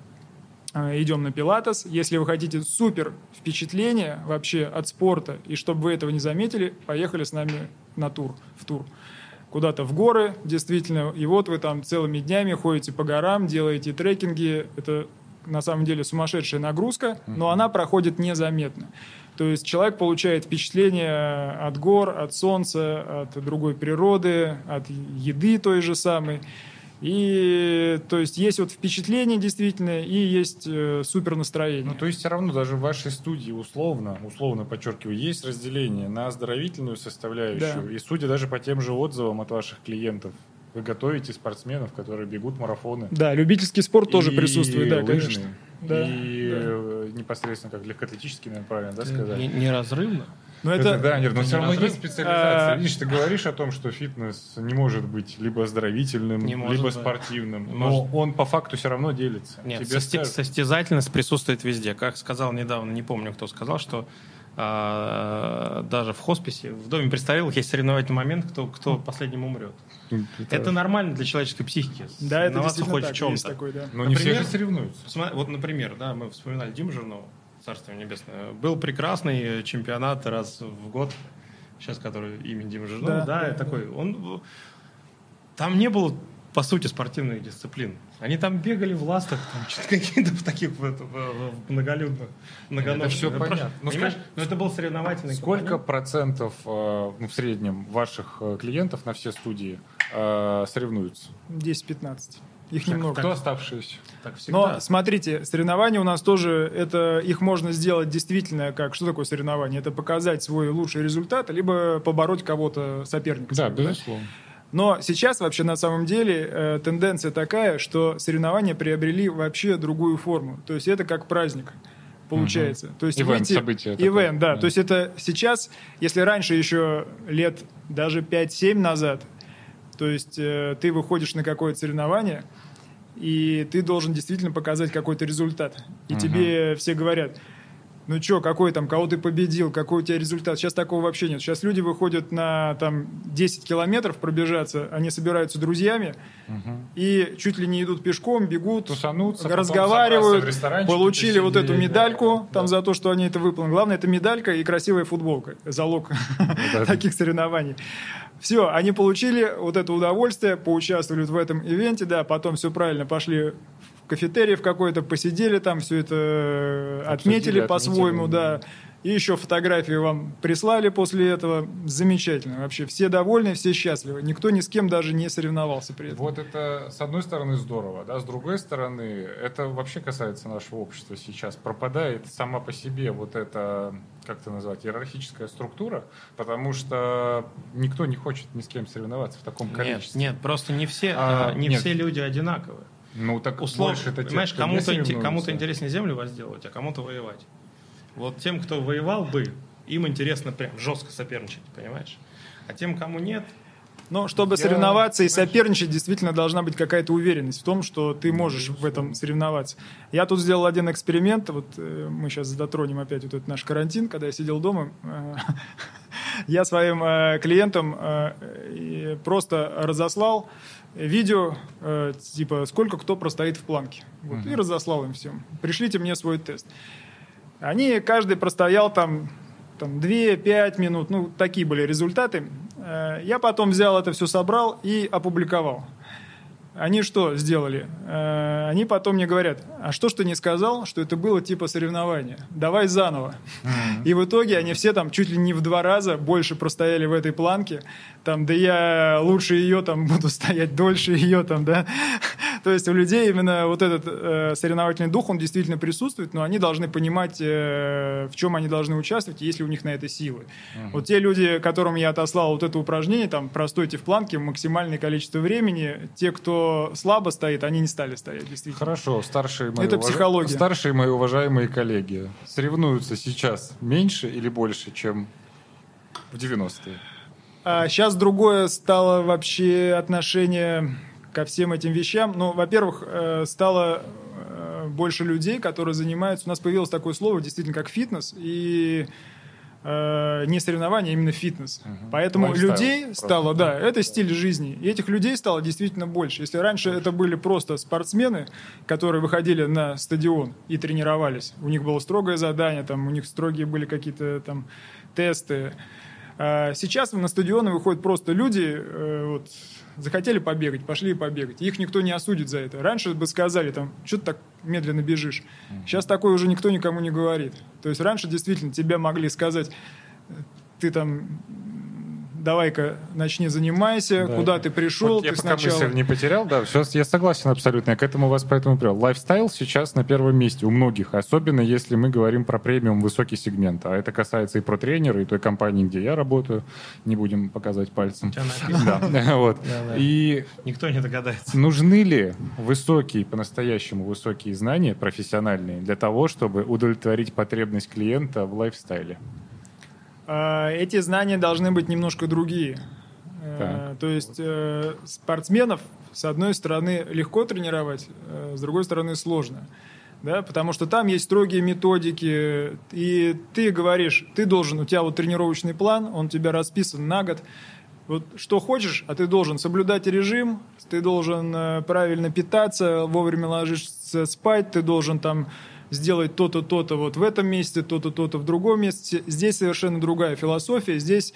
идем на пилатес. Если вы хотите супер впечатление вообще от спорта, и чтобы вы этого не заметили, поехали с нами в тур. Куда-то в горы, действительно. И вот вы там целыми днями ходите по горам, делаете трекинги. Это на самом деле сумасшедшая нагрузка, но она проходит незаметно. То есть человек получает впечатление от гор, от солнца, от другой природы, от еды той же самой. И то есть есть вот впечатление действительно, и есть супер настроение. Ну, то есть все равно даже в вашей студии условно подчеркиваю, есть разделение на оздоровительную составляющую. Да. И судя даже по тем же отзывам от ваших клиентов, вы готовите спортсменов, которые бегут марафоны. Да, любительский спорт тоже И присутствует, да, лыжный, конечно. Да, и непосредственно как легкоатлетический, наверное, правильно, да, сказать? Неразрывно. Но Да, нет, но это все не равно разрыв. есть специализация. Видишь, ты говоришь о том, что фитнес не может быть либо оздоровительным, Не может либо быть. спортивным. Не Но может. он по факту все равно делится. Нет, Тебе скажут. состязательность присутствует везде. Как сказал недавно, не помню, кто сказал, что даже в хосписе, в доме престарелых есть соревновательный момент, кто последним умрет. Это нормально для человеческой психики. Да, это Соревноваться действительно хоть так, в чем-то. есть такой, да. Но не все Например, же соревнуются. Вот, например, да, мы вспоминали Диму Жирнова, царство небесное. Был прекрасный чемпионат раз в год, сейчас который имя Димы Жирнова, да, такой. Там не было, по сути, спортивных дисциплин. Они там бегали в ластах, там что-то какие-то в таких в многолюдных, многоножных. Это всё понятно. Ну, Понимаешь? Но это был соревновательный Сколько компонент. процентов в среднем ваших клиентов на все студии соревнуются? 10-15. Их Так, немного. Кто оставшиеся? Так всегда. Но смотрите, соревнования у нас тоже, их можно сделать действительно как, что такое соревнование? Это показать свой лучший результат, либо побороть кого-то, соперника. Да, своего, безусловно. Но сейчас вообще на самом деле тенденция такая, что соревнования приобрели вообще другую форму. То есть это как праздник получается. То есть Ивент, выйти- событие такое. Ивент, да. Да. То есть это сейчас, если раньше еще лет даже 5-7 назад, то есть ты выходишь на какое-то соревнование, и ты должен действительно показать какой-то результат. И тебе все говорят: ну что, какой там, кого ты победил, какой у тебя результат. Сейчас такого вообще нет. Сейчас люди выходят на там 10 километров пробежаться, они собираются с друзьями и чуть ли не идут пешком, бегут, Тусануться, потом разговаривают, собраться в ресторанчике, получили вот эту посидеть, медальку да, там да. за то, что они это выполнили. Главное, это медалька и красивая футболка. Залог Да. таких соревнований. Все, они получили вот это удовольствие, поучаствовали в этом ивенте, да, потом все правильно, пошли в кафетерий в какой-то, посидели там, все это отметили по-своему, да. И еще фотографии вам прислали после этого. Замечательно. Вообще все довольны, все счастливы. Никто ни с кем даже не соревновался при этом. Вот это, с одной стороны, здорово, да, с другой стороны, это вообще касается нашего общества сейчас. Пропадает сама по себе вот эта, как это назвать, иерархическая структура, потому что никто не хочет ни с кем соревноваться в таком количестве. Нет, просто не все, Нет. все люди одинаковые. Ну, так Условно, больше это те, понимаешь, кто не соревнуется. кому-то интереснее землю возделывать, а кому-то воевать. Вот тем, кто воевал бы, им интересно прям жестко соперничать, понимаешь? А тем, кому нет, Но чтобы соревноваться и соперничать, действительно должна быть какая-то уверенность в том, что ты можешь в этом соревноваться. Я тут сделал один эксперимент. Вот мы сейчас затронем опять вот этот наш карантин, когда я сидел дома. Я своим клиентам просто разослал видео, типа, сколько кто простоит в планке. Вот, и разослал им всем. Пришлите мне свой тест. Они, каждый простоял там 2-5 минут. Ну, такие были результаты. Я потом взял это все, собрал и опубликовал. Они что сделали? Они потом мне говорят, а что ж ты не сказал, что это было типа соревнования? Давай заново. И в итоге они все там чуть ли не в 2 раза больше простояли в этой планке. Там, да я лучше ее там буду стоять, дольше ее там, да. То есть у людей именно вот этот соревновательный дух, он действительно присутствует, но они должны понимать, в чем они должны участвовать, есть ли у них на это силы. Вот те люди, которым я отослал вот это упражнение, там, простойте в планке максимальное количество времени, те, кто слабо стоит, они не стали стоять, действительно. Хорошо, старшие мои уважаемые коллеги соревнуются сейчас меньше или больше, чем в 90-е? Сейчас другое стало вообще отношение ко всем этим вещам. Ну, во-первых, стало больше людей, которые занимаются... У нас появилось такое слово, действительно, как фитнес, и не соревнования, а именно фитнес. Поэтому Лайфстайл людей просто. стало, да, это стиль жизни. И этих людей стало действительно больше. Если раньше это были просто спортсмены, которые выходили на стадион и тренировались, у них было строгое задание, там, у них строгие были какие-то там тесты. Сейчас на стадионы выходят просто люди, вот, захотели побегать, пошли побегать. Их никто не осудит за это. Раньше бы сказали, там, что ты так медленно бежишь. Сейчас такое уже никто никому не говорит. То есть раньше действительно тебе могли сказать, ты там... Давай-ка начни занимайся, да. Куда ты пришел, вот ты я пока сначала... мысль не потерял, да, сейчас я согласен абсолютно, я к этому вас поэтому привел. Лайфстайл сейчас на первом месте у многих, особенно если мы говорим про премиум высокий сегмент, а это касается и про тренера, и той компании, где я работаю, не будем показать пальцем. Да, вот. И никто не догадается. Нужны ли высокие, по-настоящему высокие знания, профессиональные, для того, чтобы удовлетворить потребность клиента в лайфстайле? Эти знания должны быть немножко другие. То есть спортсменов, с одной стороны, легко тренировать, с другой стороны, сложно. Да? Потому что там есть строгие методики, и ты говоришь, у тебя вот тренировочный план, он у тебя расписан на год. Вот что хочешь, а ты должен соблюдать режим, ты должен правильно питаться, вовремя ложишься спать, ты должен там... сделать то-то, то-то вот в этом месте, то-то, то-то в другом месте. Здесь совершенно другая философия. Здесь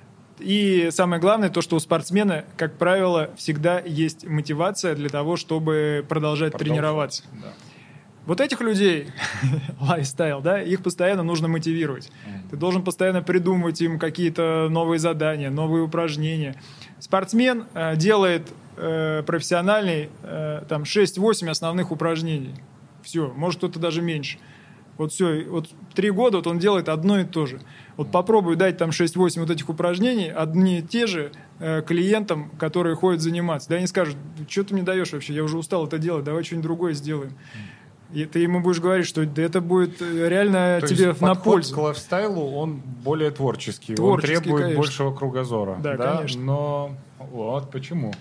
и самое главное, то, что у спортсмена, как правило, всегда есть мотивация для того, чтобы продолжать тренироваться. Да. Вот этих людей, лайфстайл, да, их постоянно нужно мотивировать. Ты должен постоянно придумывать им какие-то новые задания, новые упражнения. Спортсмен делает профессиональный там 6-8 основных упражнений. Все, может кто-то даже меньше. Вот все, вот 3 года вот он делает одно и то же. Вот попробуй дать там 6-8 вот этих упражнений, одни и те же клиентам, которые ходят заниматься. Да они скажут, что ты мне даешь вообще, я уже устал это делать, давай что-нибудь другое сделаем. И ты ему будешь говорить, что это будет реально то тебе на пользу. К лайфстайлу он более творческий, он требует конечно. большего кругозора. Да, конечно. Но вот почему?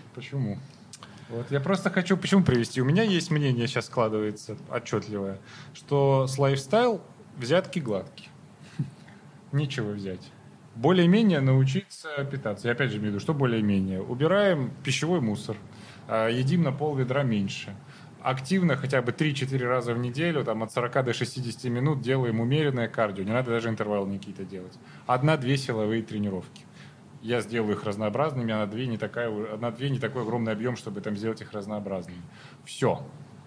Вот я просто хочу почему привести. У меня есть мнение, сейчас складывается отчетливое, что с лайфстайл взятки гладкие. Нечего взять. Более-менее научиться питаться. Я опять же имею в виду, что более-менее. Убираем пищевой мусор, едим на пол-ведра меньше. Активно хотя бы 3-4 раза в неделю, там, от 40 до 60 минут делаем умеренное кардио. Не надо даже интервалы какие-то делать. 1-2 силовые тренировки. Я сделаю их разнообразными, а на 2 не такой огромный объем, чтобы там сделать их разнообразными. Все.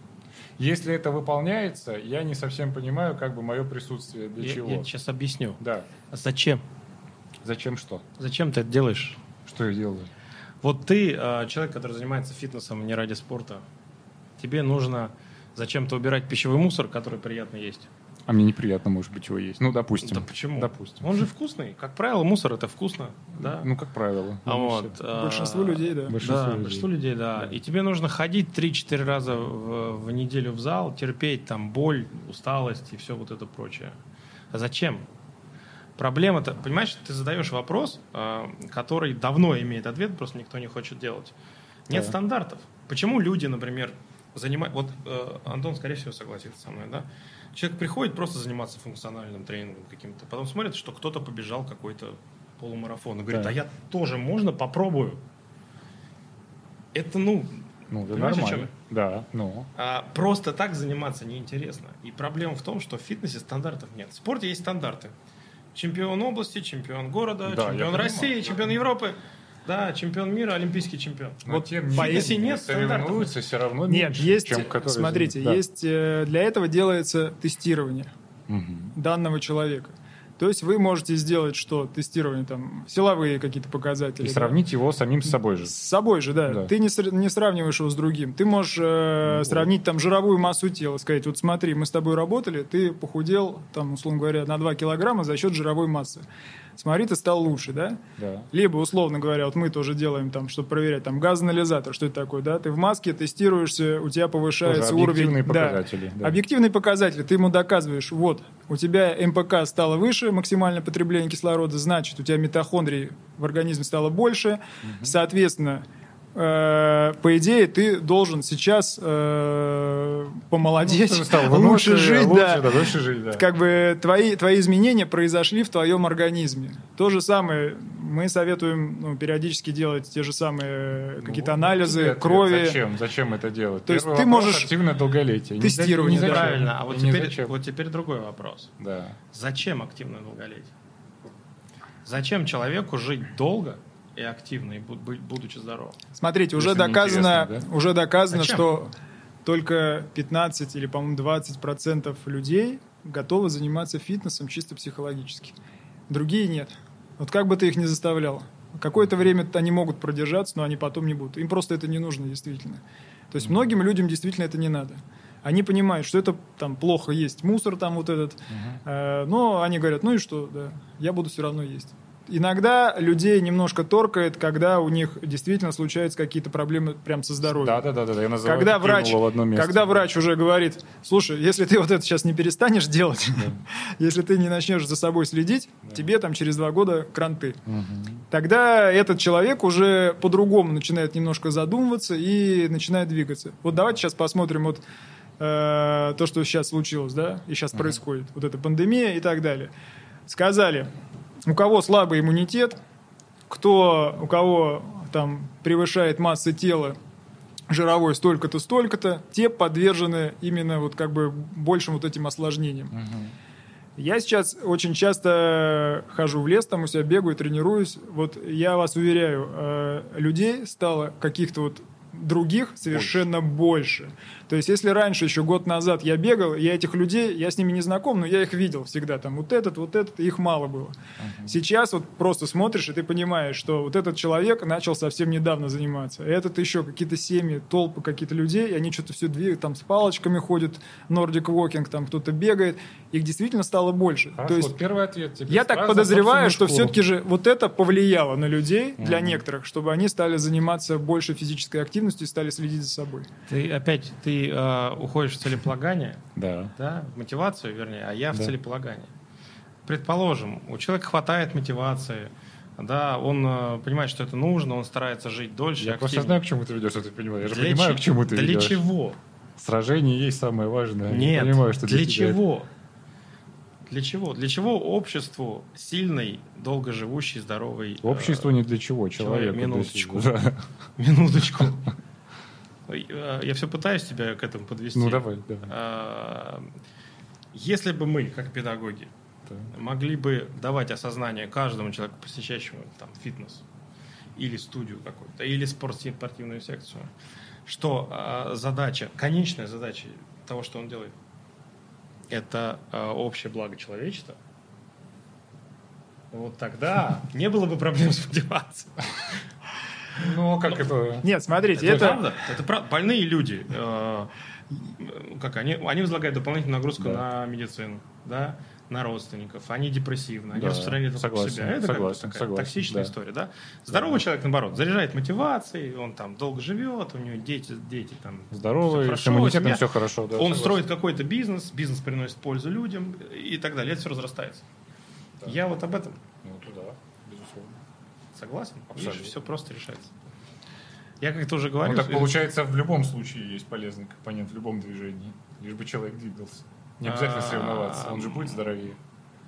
Если это выполняется, я не совсем понимаю, как бы мое присутствие для чего. Я сейчас объясню. Да. А зачем? Зачем что? Зачем ты это делаешь? Что я делаю? Вот ты, человек, который занимается фитнесом не ради спорта, тебе нужно зачем-то убирать пищевой мусор, который приятно есть. А мне неприятно, может быть, его есть. Ну, допустим. Да почему? Допустим. Он же вкусный. Как правило, мусор это вкусно. Да? Ну, как правило. Большинство людей, да. Большинство людей, да. И тебе нужно ходить 3-4 раза в неделю в зал, терпеть там боль, усталость и все вот это прочее. А зачем? Проблема-то, понимаешь, ты задаешь вопрос, который давно имеет ответ, просто никто не хочет делать. Нет стандартов. Почему люди, например, вот Антон, скорее всего, согласится со мной, да? Человек приходит просто заниматься функциональным тренингом каким-то, потом смотрит, что кто-то побежал какой-то полумарафон и говорит, Да. а я тоже можно попробую. Это, Ну, да, понимаешь, о чем нормально. Да, ну. просто так заниматься неинтересно. И проблема в том, что в фитнесе стандартов нет. В спорте есть стандарты. Чемпион области, чемпион города, Да, я чемпион понимаю, России, да. чемпион Европы. Да, чемпион мира, олимпийский чемпион. Но Вот тем не если менее, нет стандартов, соревнуются все равно Нет, меньше, есть, чем которые... смотрите, Да. есть для этого делается тестирование Мгм. данного человека. То есть вы можете сделать что? Тестирование, там, силовые какие-то показатели. И да. сравнить его с самим собой же. С собой же, да. Да. Ты не сравниваешь его с другим. Ты можешь сравнить там жировую массу тела, сказать, вот смотри, мы с тобой работали, ты похудел, там, условно говоря, на 2 килограмма за счет жировой массы. Смотри, ты стал лучше, да? Да. Либо, условно говоря, вот мы тоже делаем, там, чтобы проверять, там, газоанализатор, что это такое, да? Ты в маске тестируешься, у тебя повышается Тоже уровень... объективные Да. показатели, да. Объективные показатели. Ты ему доказываешь, вот, у тебя МПК стало выше, максимальное потребление кислорода, значит, у тебя митохондрий в организме стало больше, соответственно, по идее, ты должен сейчас помолодеть, Ну, стал лучше выносливее, жить, лучше, да. лучше жить, да. Как бы твои изменения произошли в твоем организме. То же самое мы советуем периодически делать те же самые какие-то анализы Тебе ответ, крови. Зачем это делать? То есть Первый ты вопрос — можешь активное долголетие. тестирование, да. правильно. А вот И не теперь, зачем. вот теперь другой вопрос. Да. Зачем активное долголетие? Зачем человеку жить долго и активно, и будучи здоровым? Смотрите, Если доказано, неинтересно, да? уже доказано, Зачем? что только 15 или, по-моему, 20% людей готовы заниматься фитнесом чисто психологически. Другие нет. Вот как бы ты их ни заставлял. Какое-то время они могут продержаться, но они потом не будут. Им просто это не нужно, действительно. То есть многим людям действительно это не надо. Они понимают, что это там плохо есть мусор там вот этот, но они говорят, ну и что, да, я буду все равно есть. Иногда людей немножко торкает, когда у них действительно случаются какие-то проблемы прям со здоровьем. Да. Я называю Когда это врач, кинуло в одно место. когда врач уже говорит, слушай, если ты вот это сейчас не перестанешь делать, если ты не начнешь за собой следить, тебе там через 2 года кранты. Тогда этот человек уже по-другому начинает немножко задумываться и начинает двигаться. Вот давайте сейчас посмотрим вот то, что сейчас случилось, да, и сейчас происходит. Вот эта пандемия и так далее. Сказали, у кого слабый иммунитет, у кого там превышает масса тела жировой столько-то, столько-то, те подвержены именно вот как бы большим вот этим осложнениям. Я сейчас очень часто хожу в лес, там у себя бегаю, тренируюсь. Вот я вас уверяю, людей стало каких-то вот других совершенно больше. То есть, если раньше, еще год назад я бегал, я этих людей, я с ними не знаком, но я их видел всегда. Там вот этот, их мало было. Сейчас вот просто смотришь, и ты понимаешь, что вот этот человек начал совсем недавно заниматься. Этот еще какие-то семьи, толпы какие-то людей, и они что-то все двигают, там с палочками ходят, Nordic Walking, там кто-то бегает. Их действительно стало больше. Хорошо, То есть, первый ответ тебе. я так Сразу подозреваю, что собственную шкуру. все-таки же вот это повлияло на людей, для некоторых, чтобы они стали заниматься больше физической активностью и стали следить за собой. Ты уходишь в целеполагание, Да. да, в мотивацию, вернее, а я в Да. целеполагание. Предположим, у человека хватает мотивации, да, он понимает, что это нужно, он старается жить дольше. Я просто активнее. знаю, к чему ты ведешь, это понимаю. Я же Для понимаю, че- к чему ты Для ведешь. чего? Сражение есть самое важное. Нет, Я понимаю, что для тебя чего? Для чего? Для чего обществу сильной, долгоживущей, здоровой... Общество не для чего, человеку. Минуточку. для себя. Минуточку. Я все пытаюсь тебя к этому подвести. Ну, давай. Если бы мы, как педагоги, Да. могли бы давать осознание каждому человеку, посещающему там, фитнес или студию какую-то, или спортивную секцию, что задача, конечная задача того, что он делает, это общее благо человечества, вот тогда не было бы проблем с мотивацией. Ну, как это... Нет, смотрите, Это это... правда. Это правда. Больные люди, они возлагают дополнительную нагрузку Да. на медицину, да, на родственников. Они депрессивны, они Да, распространяют это вокруг согласен, себя. Это согласен, как бы такая согласен, токсичная да. история, да. Здоровый человек, наоборот, заряжает мотивацией, он там долго живет, у него дети там Здоровый, всё с хорошо, иммунитетом семья. все хорошо. Да, Он согласен. строит какой-то бизнес приносит пользу людям и так далее. Это все разрастается. Да. Я вот об этом Ну, туда, безусловно. согласен. Абсолютно. Видишь, все просто решается. Я как-то уже Ну, говорил. так что- получается, в любом случае есть полезный компонент в любом движении. Лишь бы человек двигался. Не обязательно соревноваться, он же будет здоровее.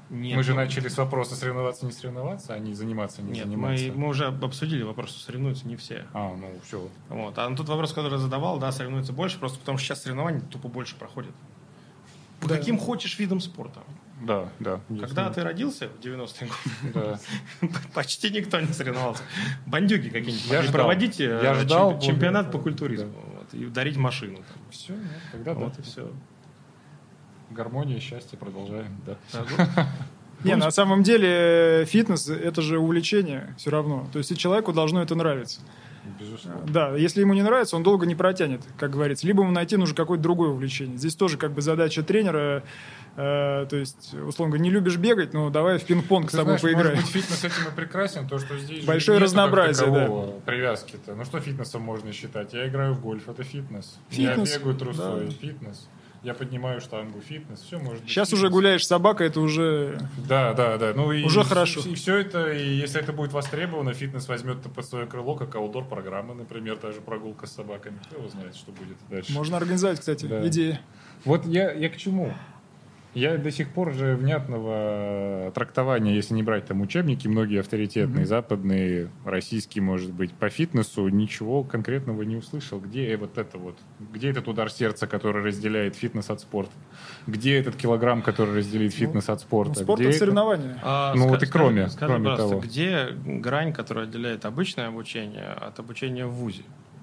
Нет, Мы же начали с вопроса соревноваться, не соревноваться, а не заниматься, не Нет, заниматься. мы уже обсудили вопрос, что соревнуются не все. Ну все. Вот. А тот вопрос, который я задавал, да, соревнуются больше, просто потому что сейчас соревнований тупо больше проходит. По Да. каким хочешь видом спорта. Да. Когда ты родился в 90-е годы, Да. почти никто не соревновался. Бандюги какие-нибудь Я могли ждал. проводить Я ждал, чемпионат по да. культуризму вот, и дарить машину. там. Все, тогда Вот да. и все. Гармония, счастье, продолжаем. Да. Не, на самом деле фитнес – это же увлечение все равно. То есть и человеку должно это нравиться. Безусловно. Да, если ему не нравится, он долго не протянет, как говорится. Либо ему найти нужно какое-то другое увлечение. Здесь тоже как бы задача тренера, то есть, условно говоря, не любишь бегать, ну давай в пинг-понг с Ты тобой знаешь, поиграем. может быть, фитнес этим и прекрасен, то, что здесь Большое же нету разнообразие, как такового привязки-то. Ну что фитнесом можно считать? Я играю в гольф, это фитнес. Фитнес, Я бегаю трусой, да. фитнес. Я поднимаю штангу, фитнес. Все может быть. Сейчас фитнес. уже гуляешь с собакой, это уже... Да. Ну, и Уже хорошо. И все это, и если это будет востребовано, фитнес возьмет это под свое крыло, как аутдор-программа, например, та же прогулка с собаками. Кто его знает, что будет дальше. Можно организовать, кстати, Да. идея. Вот я к чему? Я до сих пор же внятного трактования, если не брать там учебники, многие авторитетные, западные, российские, может быть, по фитнесу, ничего конкретного не услышал. Где вот это вот? Где этот удар сердца, который разделяет фитнес от спорта? Где этот килограмм, который разделит фитнес от спорта? Спорт Где это это? соревнования. Ну, вот и кроме пожалуйста, того. где грань, которая отделяет обычное обучение от обучения в ВУЗе?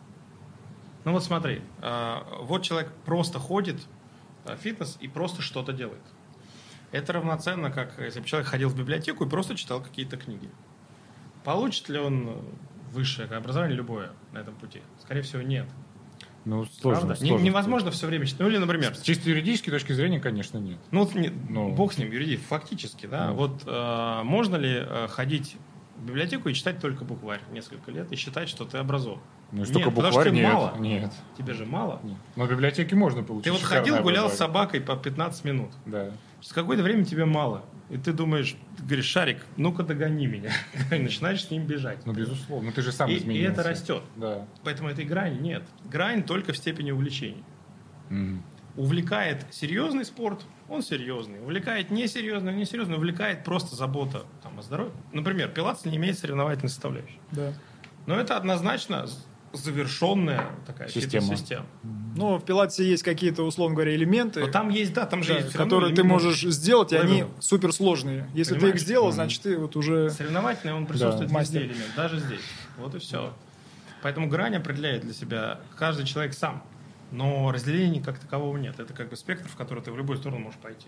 Ну вот смотри, вот человек просто ходит в фитнес и просто что-то делает. Это равноценно, как если бы человек ходил в библиотеку и просто читал какие-то книги. Получит ли он высшее образование любое на этом пути? Скорее всего, нет. Ну, сложно. Правда? сложно. Невозможно все время читать. Ну или, например, С чисто юридической точки зрения, конечно, нет. ну, вот Ну. бог с ним, юридически, фактически, да. Ну. Вот можно ли ходить в библиотеку и читать только букварь несколько лет и считать, что ты образован? Ну, Нет, столько потому букварь что тебе нет. мало. Нет. Тебе же мало. Но в библиотеке можно получить. Ты вот шикарное ходил, гулял с образование. собакой по 15 минут. Да. Через какое-то время тебе мало. И ты думаешь, ты говоришь, Шарик, ну-ка догони меня. И начинаешь с ним бежать. Ну, безусловно. Ну, ты же сам И изменился. это растет. Да. Поэтому этой грани нет. Грань только в степени увлечения. Мгм. Увлекает серьезный спорт, он серьезный. Увлекает несерьезный, несерьезный. Увлекает просто забота там, о здоровье. Например, пилатес не имеет соревновательной составляющей. Да. Но это однозначно завершенная такая Система. фитнес-система. Но в пилатесе есть какие-то, условно говоря, элементы, Но там есть, да, там же да, есть всё равно которые ты именно можешь сделать, и они левел. суперсложные. Если ты их Понимаешь? сделал, значит, ты вот уже... Соревновательный, он присутствует Да. везде Мастер. элемент, даже здесь. Вот и все. Поэтому грань определяет для себя каждый человек сам. Но разделения как такового нет. Это как бы спектр, в который ты в любую сторону можешь пойти.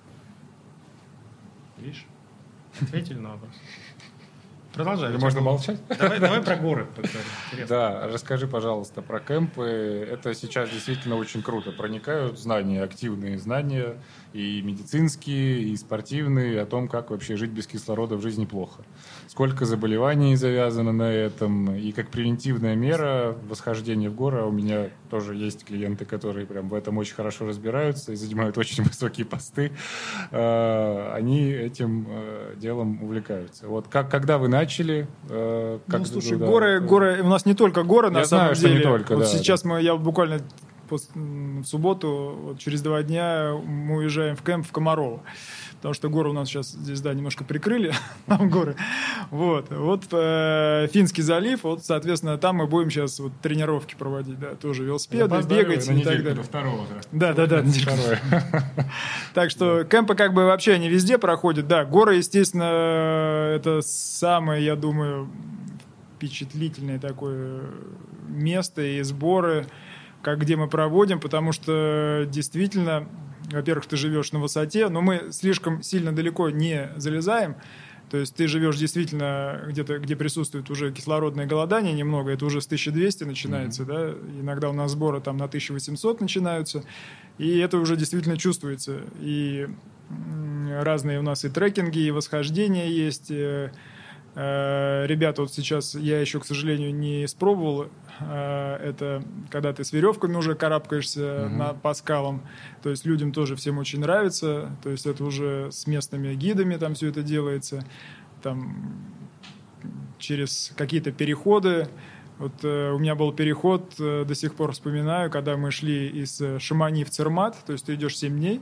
Видишь? Ответили на вопрос. Продолжай. Или можно молчать? Давай про горы поговорим. Интересно. Да, расскажи, пожалуйста, про кемпы. Это сейчас действительно очень круто. Проникают знания, активные знания, и медицинские, и спортивные, о том, как вообще жить без кислорода в жизни плохо. Сколько заболеваний завязано на этом, и как превентивная мера восхождения в горы. А у меня тоже есть клиенты, которые прям в этом очень хорошо разбираются и занимают очень высокие посты. Они этим делом увлекаются. Вот когда вы начали? Ну, слушай, да, горы, у нас не только горы, на Я самом знаю, что деле. не только, вот да, сейчас я буквально в субботу, вот через 2 дня мы уезжаем в кемп в Комарово. Потому что горы у нас сейчас здесь, да, немножко прикрыли, там горы. Вот Финский залив, вот, соответственно, там мы будем сейчас вот тренировки проводить, да, тоже велосипеды, бегать и так далее. второго. Да. Второе. Так что кемпы как бы вообще они везде проходят. Да, горы, естественно, это самое, я думаю, впечатлительное такое место и сборы, где мы проводим, потому что действительно, во-первых, ты живешь на высоте, но мы слишком сильно далеко не залезаем. То есть ты живешь действительно где-то, где присутствует уже кислородное голодание немного, это уже с 1200 начинается, да, иногда у нас сборы там на 1800 начинаются, и это уже действительно чувствуется. И разные у нас и трекинги, и восхождения есть. Ребята, вот сейчас я еще, к сожалению, не испробовал, это когда ты с веревками уже карабкаешься по скалам, то есть людям тоже всем очень нравится, то есть это уже с местными гидами там все это делается, там через какие-то переходы. Вот у меня был переход, до сих пор вспоминаю, когда мы шли из Шамани в Цермат, то есть ты идешь 7 дней,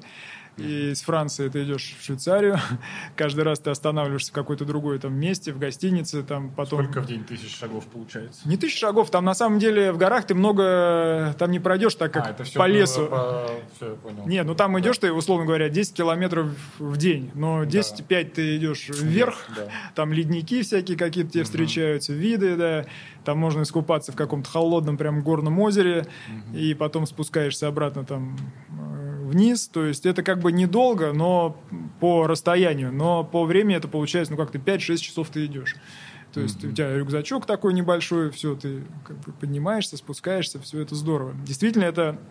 И из Франции ты идешь в Швейцарию. Каждый раз ты останавливаешься в какой-то другой там месте, в гостинице. Там потом... Сколько в день 1000 шагов получается? Не 1000 шагов. Там на самом деле в горах ты много... Там не пройдешь так, как это все по лесу. Все, я понял. Не, ну там идешь ты, условно говоря, 10 километров в день. Но 10-5 ты идешь вверх. Да. Там ледники всякие какие-то тебе встречаются, виды, да. Там можно искупаться в каком-то холодном прям горном озере. И потом спускаешься обратно там вниз. То есть это как бы недолго, но по расстоянию. Но по времени это получается, ну как-то 5-6 часов ты идешь. То есть у тебя рюкзачок такой небольшой, все, ты как бы поднимаешься, спускаешься, все это здорово. Действительно,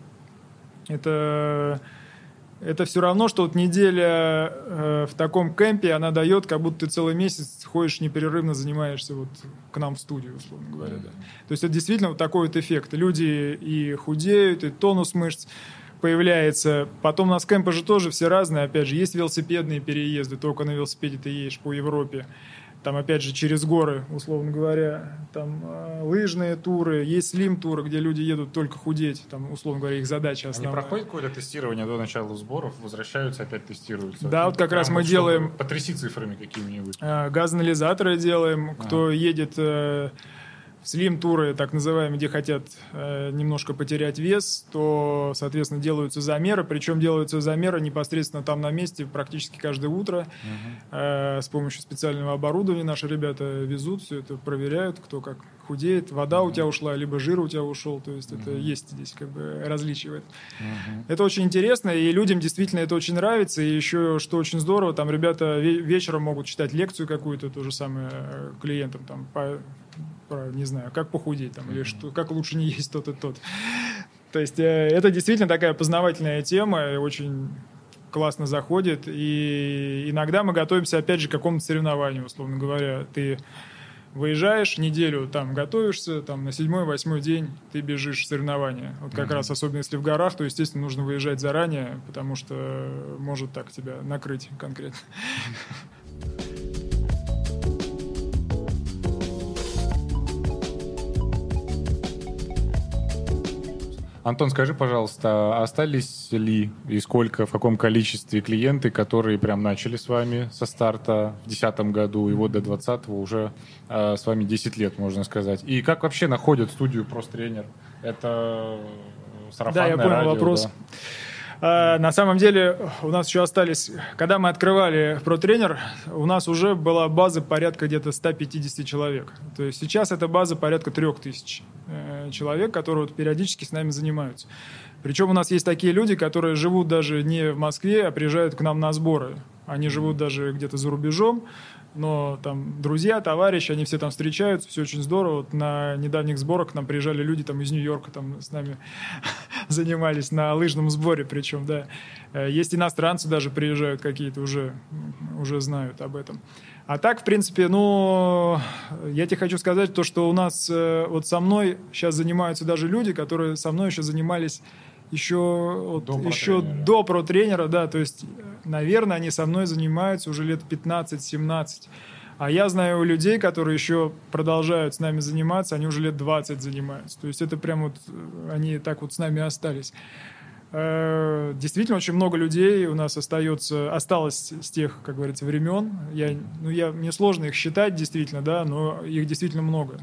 это все равно, что вот неделя в таком кемпе, она дает, как будто ты целый месяц ходишь непрерывно, занимаешься вот к нам в студию, условно говоря. Да. То есть это действительно вот такой вот эффект. Люди и худеют, и тонус мышц появляется. Потом у нас кемпы же тоже все разные. Опять же, есть велосипедные переезды, только на велосипеде ты едешь по Европе. Там, опять же, через горы, условно говоря. Там лыжные туры, есть слим-туры, где люди едут только худеть. Там, условно говоря, их задача основная. Они проходят какое-то тестирование до начала сборов, возвращаются, опять тестируются? Да, вот как раз мы делаем... Потряси цифрами какими-нибудь. Газоанализаторы делаем. Кто едет... слим-туры, так называемые, где хотят немножко потерять вес, то, соответственно, делаются замеры. Причем делаются замеры непосредственно там на месте практически каждое утро. С помощью специального оборудования наши ребята везут, все это проверяют, кто как худеет. Вода у тебя ушла, либо жир у тебя ушел. То есть это есть здесь как бы различие в этом. Это очень интересно, и людям действительно это очень нравится. И еще, что очень здорово, там ребята вечером могут читать лекцию какую-то, то же самое клиентам, там, не знаю, как похудеть там, или что, как лучше не есть тот и тот. То есть это действительно такая познавательная тема, и очень классно заходит. И иногда мы готовимся, опять же, к какому-то соревнованию, условно говоря. Ты выезжаешь, неделю там готовишься, там на 7-8 день ты бежишь в соревнования. Вот как раз, особенно если в горах, то, естественно, нужно выезжать заранее, потому что может так тебя накрыть конкретно. Антон, скажи, пожалуйста, остались ли и сколько, в каком количестве клиенты, которые прям начали с вами со старта в 2010 году, и вот до 2020 уже с вами 10 лет, можно сказать. И как вообще находят студию «Прос-тренер»? Это сарафанное радио? Да, я понял вопрос. Да? На самом деле у нас еще остались... Когда мы открывали «Про-тренер», у нас уже была база порядка где-то 150 человек. То есть сейчас эта база порядка 3000 человек, которые вот периодически с нами занимаются. Причем у нас есть такие люди, которые живут даже не в Москве, а приезжают к нам на сборы. Они живут даже где-то за рубежом, но там друзья, товарищи, они все там встречаются, все очень здорово. Вот на недавних сборах к нам приезжали люди там из Нью-Йорка, там с нами занимались на лыжном сборе, причем, да. Есть иностранцы даже приезжают какие-то, уже знают об этом. А так, в принципе, я тебе хочу сказать то, что у нас вот со мной сейчас занимаются даже люди, которые со мной еще занимались еще до про-тренера, да, то есть, наверное, они со мной занимаются уже лет 15-17. А я знаю людей, которые еще продолжают с нами заниматься, они уже лет 20 занимаются. То есть это прям вот, они так вот с нами остались. Действительно, очень много людей у нас осталось с тех, как говорится, времен. Мне сложно их считать, действительно, да, но их действительно много.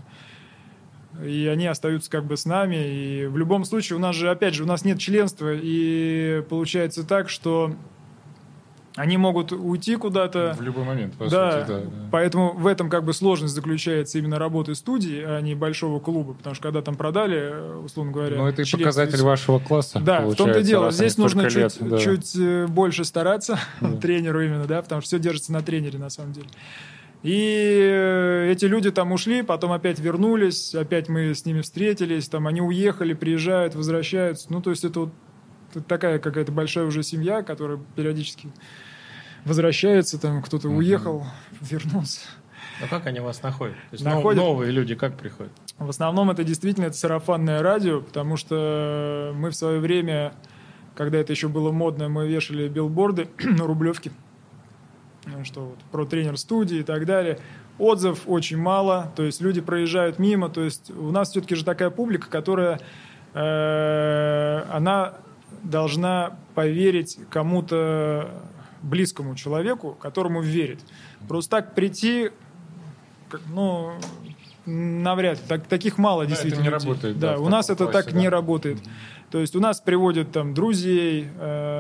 И они остаются как бы с нами. И в любом случае у нас же, опять же, у нас нет членства. И получается так, что они могут уйти куда-то. В любой момент, по да, сути, да. Поэтому в этом как бы сложность заключается именно работы студии, а не большого клуба. Потому что когда там продали, условно говоря... Но это и показатель вашего класса. Да, в том-то и дело. Здесь нужно чуть больше стараться, тренеру именно, да, потому что все держится на тренере на самом деле. И эти люди там ушли, потом опять вернулись, опять мы с ними встретились, там они уехали, приезжают, возвращаются. Ну, то есть это вот такая какая-то большая уже семья, которая периодически возвращается, там кто-то уехал, вернулся. А как они вас находят? То есть новые люди как приходят? В основном это действительно сарафанное радио, потому что мы в свое время, когда это еще было модно, мы вешали билборды на Рублевке. Что вот, про-тренер студии и так далее. Отзывов очень мало, то есть люди проезжают мимо, то есть у нас все-таки же такая публика, которая, она должна поверить кому-то близкому человеку, которому верит. Просто так прийти, ну, навряд ли. Таких мало действительно. Это не работает. Да, у нас это так не работает. То есть у нас приводят там друзей,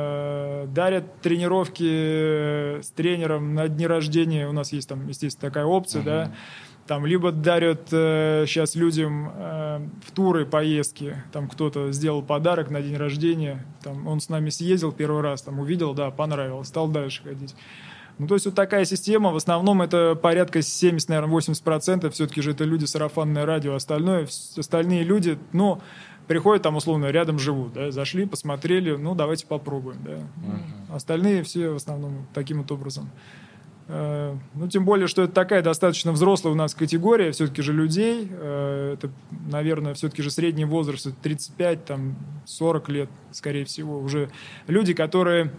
дарят тренировки с тренером на дни рождения. У нас есть там, естественно, такая опция, да. Там либо дарят сейчас людям в туры, поездки. Там кто-то сделал подарок на день рождения. Там он с нами съездил первый раз, там увидел, да, понравилось, стал дальше ходить. Ну, то есть вот такая система. В основном это порядка 70, наверное, 80%. Все-таки же это люди сарафанное радио. Остальные люди, ну, приходят там, условно, рядом живут, да, зашли, посмотрели, ну, давайте попробуем, да. Остальные все в основном таким вот образом. Ну, тем более, что это такая достаточно взрослая у нас категория все-таки же людей. Это, наверное, все-таки же средний возраст 35, там, 40 лет, скорее всего. Уже люди, которые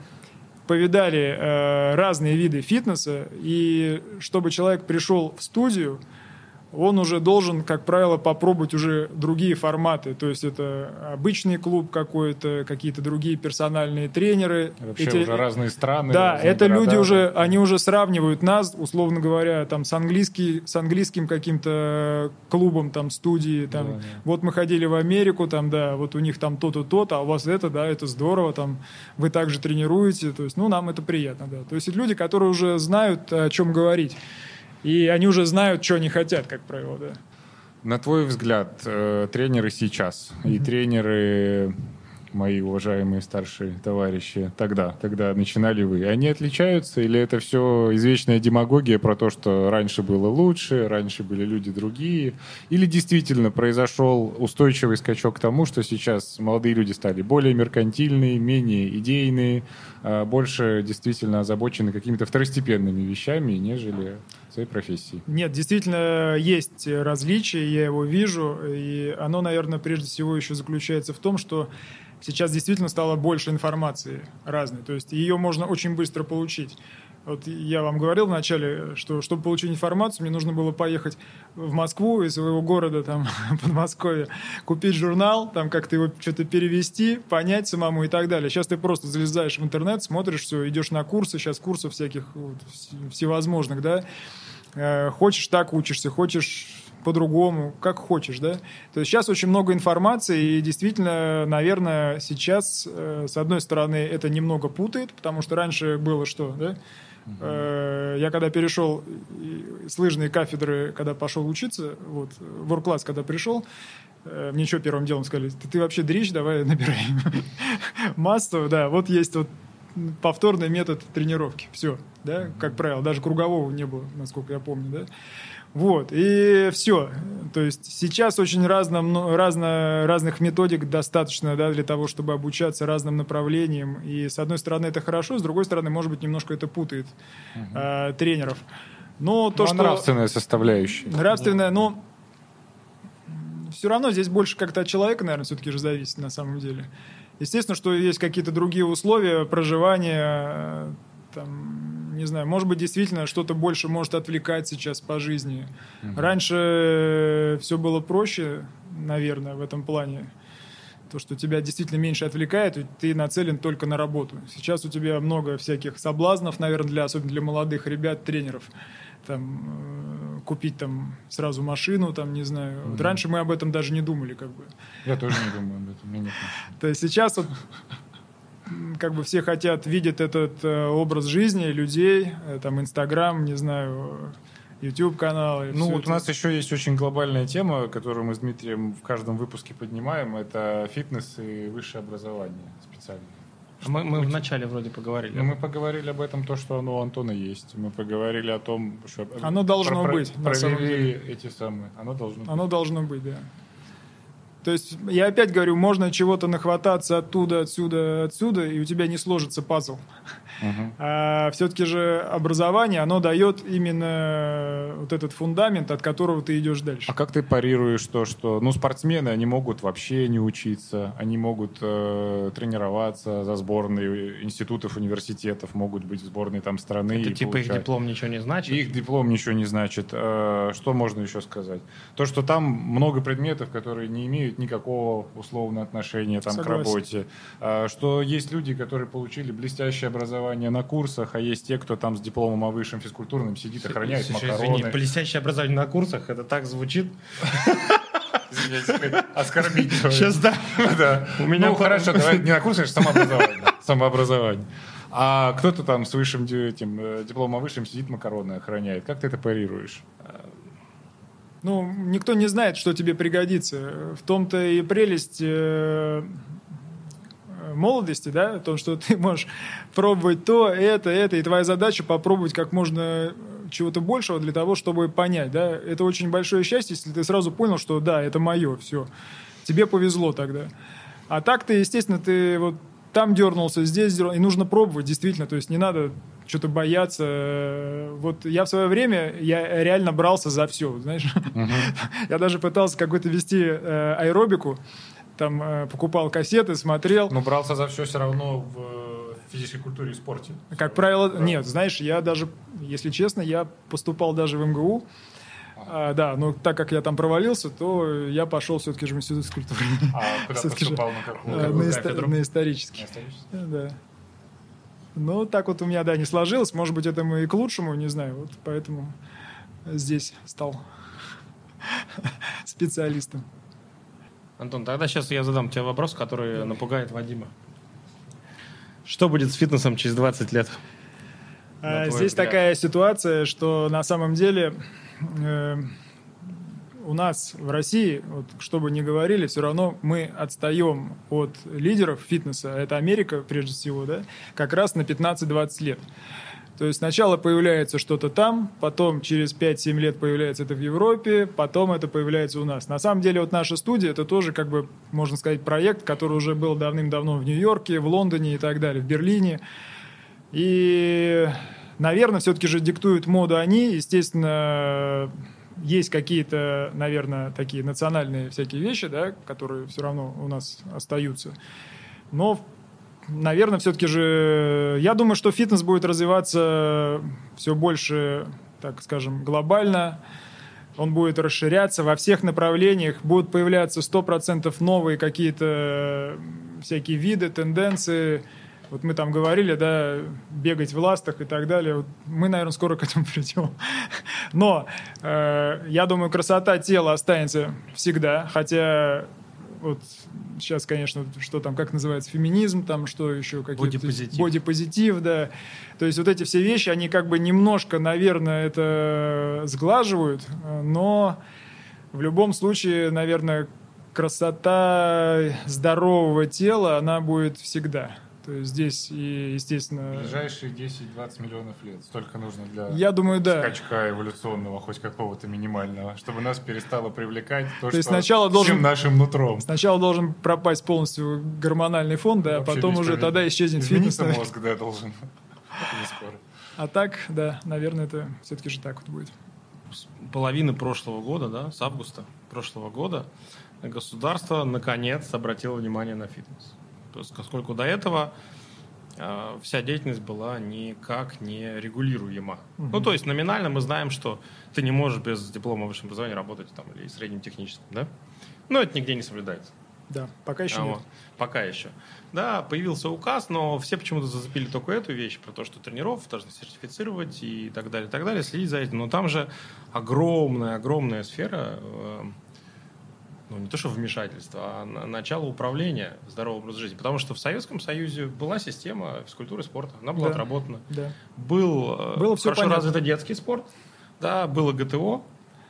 повидали разные виды фитнеса, и чтобы человек пришел в студию, он уже должен, как правило, попробовать уже другие форматы. То есть это обычный клуб какой-то, какие-то другие персональные тренеры. Вообще уже разные страны. Да, разные это города. люди уже, они уже сравнивают нас, условно говоря, там, с английским каким-то клубом, там, студии. Там. Да. Вот мы ходили в Америку, там, да, вот у них там то-то, то-то, а у вас это, да, это здорово, там, вы также тренируете. То есть, ну, нам это приятно, да. То есть это люди, которые уже знают, о чем говорить. И они уже знают, что они хотят, как правило, да. На твой взгляд, тренеры сейчас и тренеры, мои уважаемые старшие товарищи, тогда, когда начинали вы, они отличаются или это все извечная демагогия про то, что раньше было лучше, раньше были люди другие? Или действительно произошел устойчивый скачок к тому, что сейчас молодые люди стали более меркантильные, менее идейные, больше действительно озабочены какими-то второстепенными вещами, нежели своей профессией? Нет, действительно есть различия, я его вижу, и оно, наверное, прежде всего еще заключается в том, что сейчас действительно стало больше информации разной, то есть ее можно очень быстро получить. Вот я вам говорил вначале, что чтобы получить информацию, мне нужно было поехать в Москву из своего города, там, Подмосковье, купить журнал, там как-то его что-то перевести, понять самому и так далее. Сейчас ты просто залезаешь в интернет, смотришь все, идешь на курсы, сейчас курсов всяких вот, всевозможных, да. Хочешь, так учишься, хочешь по-другому, как хочешь, да. То есть сейчас очень много информации, и действительно, наверное, сейчас, с одной стороны, это немного путает, потому что раньше было что, да. Я когда перешел с лыжной кафедры, когда пошел учиться, вот, в оргкласс, когда пришел, мне что первым делом сказали, ты вообще дрищ, давай набирай массу, да, вот есть вот повторный метод тренировки, все, да, как правило, даже кругового не было, насколько я помню, да. Вот, и все. То есть сейчас очень разных методик достаточно, да, для того, чтобы обучаться разным направлениям. И с одной стороны это хорошо, с другой стороны, может быть, немножко это путает тренеров. Но то, что... нравственная составляющая. Нравственная, но все равно здесь больше как-то от человека, наверное, все-таки же зависит на самом деле. Естественно, что есть какие-то другие условия проживания, там, не знаю, может быть, действительно что-то больше может отвлекать сейчас по жизни. Раньше все было проще, наверное, в этом плане. То, что тебя действительно меньше отвлекает, и ты нацелен только на работу. Сейчас у тебя много всяких соблазнов, наверное, особенно для молодых ребят, тренеров. Там, купить там сразу машину, там, не знаю. Вот раньше мы об этом даже не думали, как бы. Я тоже не думаю об этом. Нет. То есть сейчас вот как бы все хотят, видят этот образ жизни людей, там, Инстаграм, не знаю, YouTube-каналы. Ну, вот у нас еще есть очень глобальная тема, которую мы с Дмитрием в каждом выпуске поднимаем. Это фитнес и высшее образование специальное. Мы вначале вроде поговорили. Ну, мы поговорили об этом, то, что оно у Антона есть. Мы поговорили о том, что... Оно должно быть, на самом деле. Эти самые. Оно должно быть. Оно должно быть, да. То есть, я опять говорю, можно чего-то нахвататься оттуда, отсюда, и у тебя не сложится пазл. А все-таки же образование, оно дает именно вот этот фундамент, от которого ты идешь дальше. А как ты парируешь то, что спортсмены, они могут вообще не учиться, они могут тренироваться за сборные институтов, университетов, могут быть в сборной там страны. Это типа их диплом ничего не значит? Их диплом ничего не значит. Что можно еще сказать? То, что там много предметов, которые не имеют никакого условного отношения там, к работе. Что есть люди, которые получили блестящее образование на курсах, а есть те, кто там с дипломом о высшем физкультурном сидит, охраняет макароны. Извини, блестящее образование на курсах, это так звучит? Извините, оскорбить. Сейчас да. У меня хорошо, давай не на курсах, а самообразование. А кто-то там с высшим дипломом о высшем сидит, макароны охраняет. Как ты это парируешь? Никто не знает, что тебе пригодится. В том-то и прелесть молодости, да, в том, что ты можешь пробовать то, это, и твоя задача попробовать как можно чего-то большего для того, чтобы понять, да. Это очень большое счастье, если ты сразу понял, что да, это мое, все. Тебе повезло тогда. А так-то, естественно, ты вот там дернулся, здесь дернулся, и нужно пробовать, действительно, то есть не надо что-то бояться. Вот я в свое время, я реально брался за все, знаешь. Я даже пытался какой-то вести аэробику, там покупал кассеты, смотрел. Но брался за все равно в физической культуре и спорте. Как правило, нет, знаешь, я даже, если честно, я поступал даже в МГУ. Да, но так как я там провалился, то я пошел все-таки же в институт физкультуры. А куда поступал? На какую? На исторический. Да. Ну, так вот у меня, да, не сложилось. Может быть, это и к лучшему, не знаю. Вот поэтому здесь стал специалистом. Антон, тогда сейчас я задам тебе вопрос, который напугает Вадима. Что будет с фитнесом через 20 лет? Здесь такая ситуация, что на самом деле у нас в России, вот, что бы ни говорили, все равно мы отстаем от лидеров фитнеса, это Америка прежде всего, да, как раз на 15-20 лет. То есть сначала появляется что-то там, потом через 5-7 лет появляется это в Европе, потом это появляется у нас. На самом деле вот наша студия, это тоже, как бы, можно сказать, проект, который уже был давным-давно в Нью-Йорке, в Лондоне и так далее, в Берлине. И, наверное, все-таки же диктуют моду они. Естественно, есть какие-то, наверное, такие национальные всякие вещи, да, которые все равно у нас остаются. Но наверное, все-таки же, я думаю, что фитнес будет развиваться все больше, так скажем, глобально. Он будет расширяться во всех направлениях. Будут появляться 100% новые какие-то всякие виды, тенденции. Вот мы там говорили, да, бегать в ластах и так далее. Вот мы, наверное, скоро к этому придем. Но я думаю, красота тела останется всегда. Хотя вот сейчас, конечно, что там, как называется, феминизм, там что еще, какие-то... Бодипозитив, да. То есть вот эти все вещи, они как бы немножко, наверное, это сглаживают, но в любом случае, наверное, красота здорового тела, она будет всегда. То есть здесь, и, естественно... Ближайшие 10-20 миллионов лет. Столько нужно для я думаю, да. скачка эволюционного, хоть какого-то минимального, чтобы нас перестало привлекать то что сначала всем нашим нутром. Сначала должен пропасть полностью гормональный фон, да, а потом уже тогда исчезнет фитнес. Мозг, да, должен. Не скоро. А так, да, наверное, это все-таки же так вот будет. С половины прошлого года, да, с августа прошлого года, государство наконец обратило внимание на фитнес. То есть, поскольку до этого вся деятельность была никак не регулируема. Ну, то есть номинально мы знаем, что ты не можешь без диплома высшего образования работать там, или средним техническим, да? Но это нигде не соблюдается. Да, пока еще нет. Пока еще. Да, появился указ, но все почему-то зацепили только эту вещь, про то, что тренеров должны сертифицировать и так далее, следить за этим. Но там же огромная сфера... не то что вмешательство, а начало управления здоровым образом жизни. Потому что в Советском Союзе была система физкультуры и спорта. Она была отработана. Да. Был все хорошо понятно. развитый детский спорт. Да, было ГТО.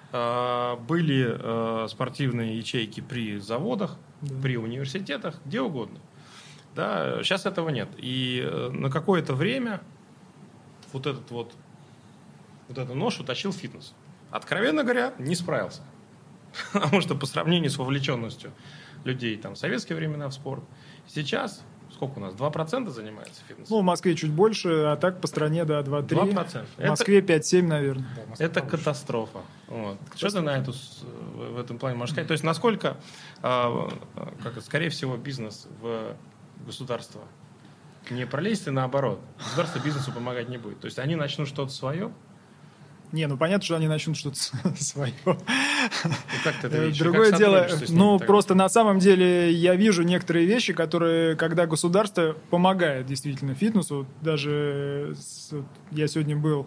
Были спортивные ячейки при заводах, при университетах, где угодно. Да, сейчас этого нет. И на какое-то время вот эту ношу тащил фитнес. Откровенно говоря, не справился. Потому что по сравнению с вовлеченностью людей там, в советские времена в спорт, сейчас сколько у нас, 2% занимается фитнесом? Ну, в Москве чуть больше, а так по стране, да, 2-3. 2%. В Москве 5-7, наверное. Да, Это катастрофа. Вот. Что ты в этом плане можешь сказать? То есть насколько, скорее всего, бизнес в государство не пролезет и наоборот. Государство бизнесу помогать не будет. То есть они начнут что-то свое. Не, ну понятно, что они начнут что-то свое. Как ты это видишь? Другое дело, ну тогда? просто на самом деле я вижу некоторые вещи, которые, когда государство помогает действительно фитнесу, даже я сегодня был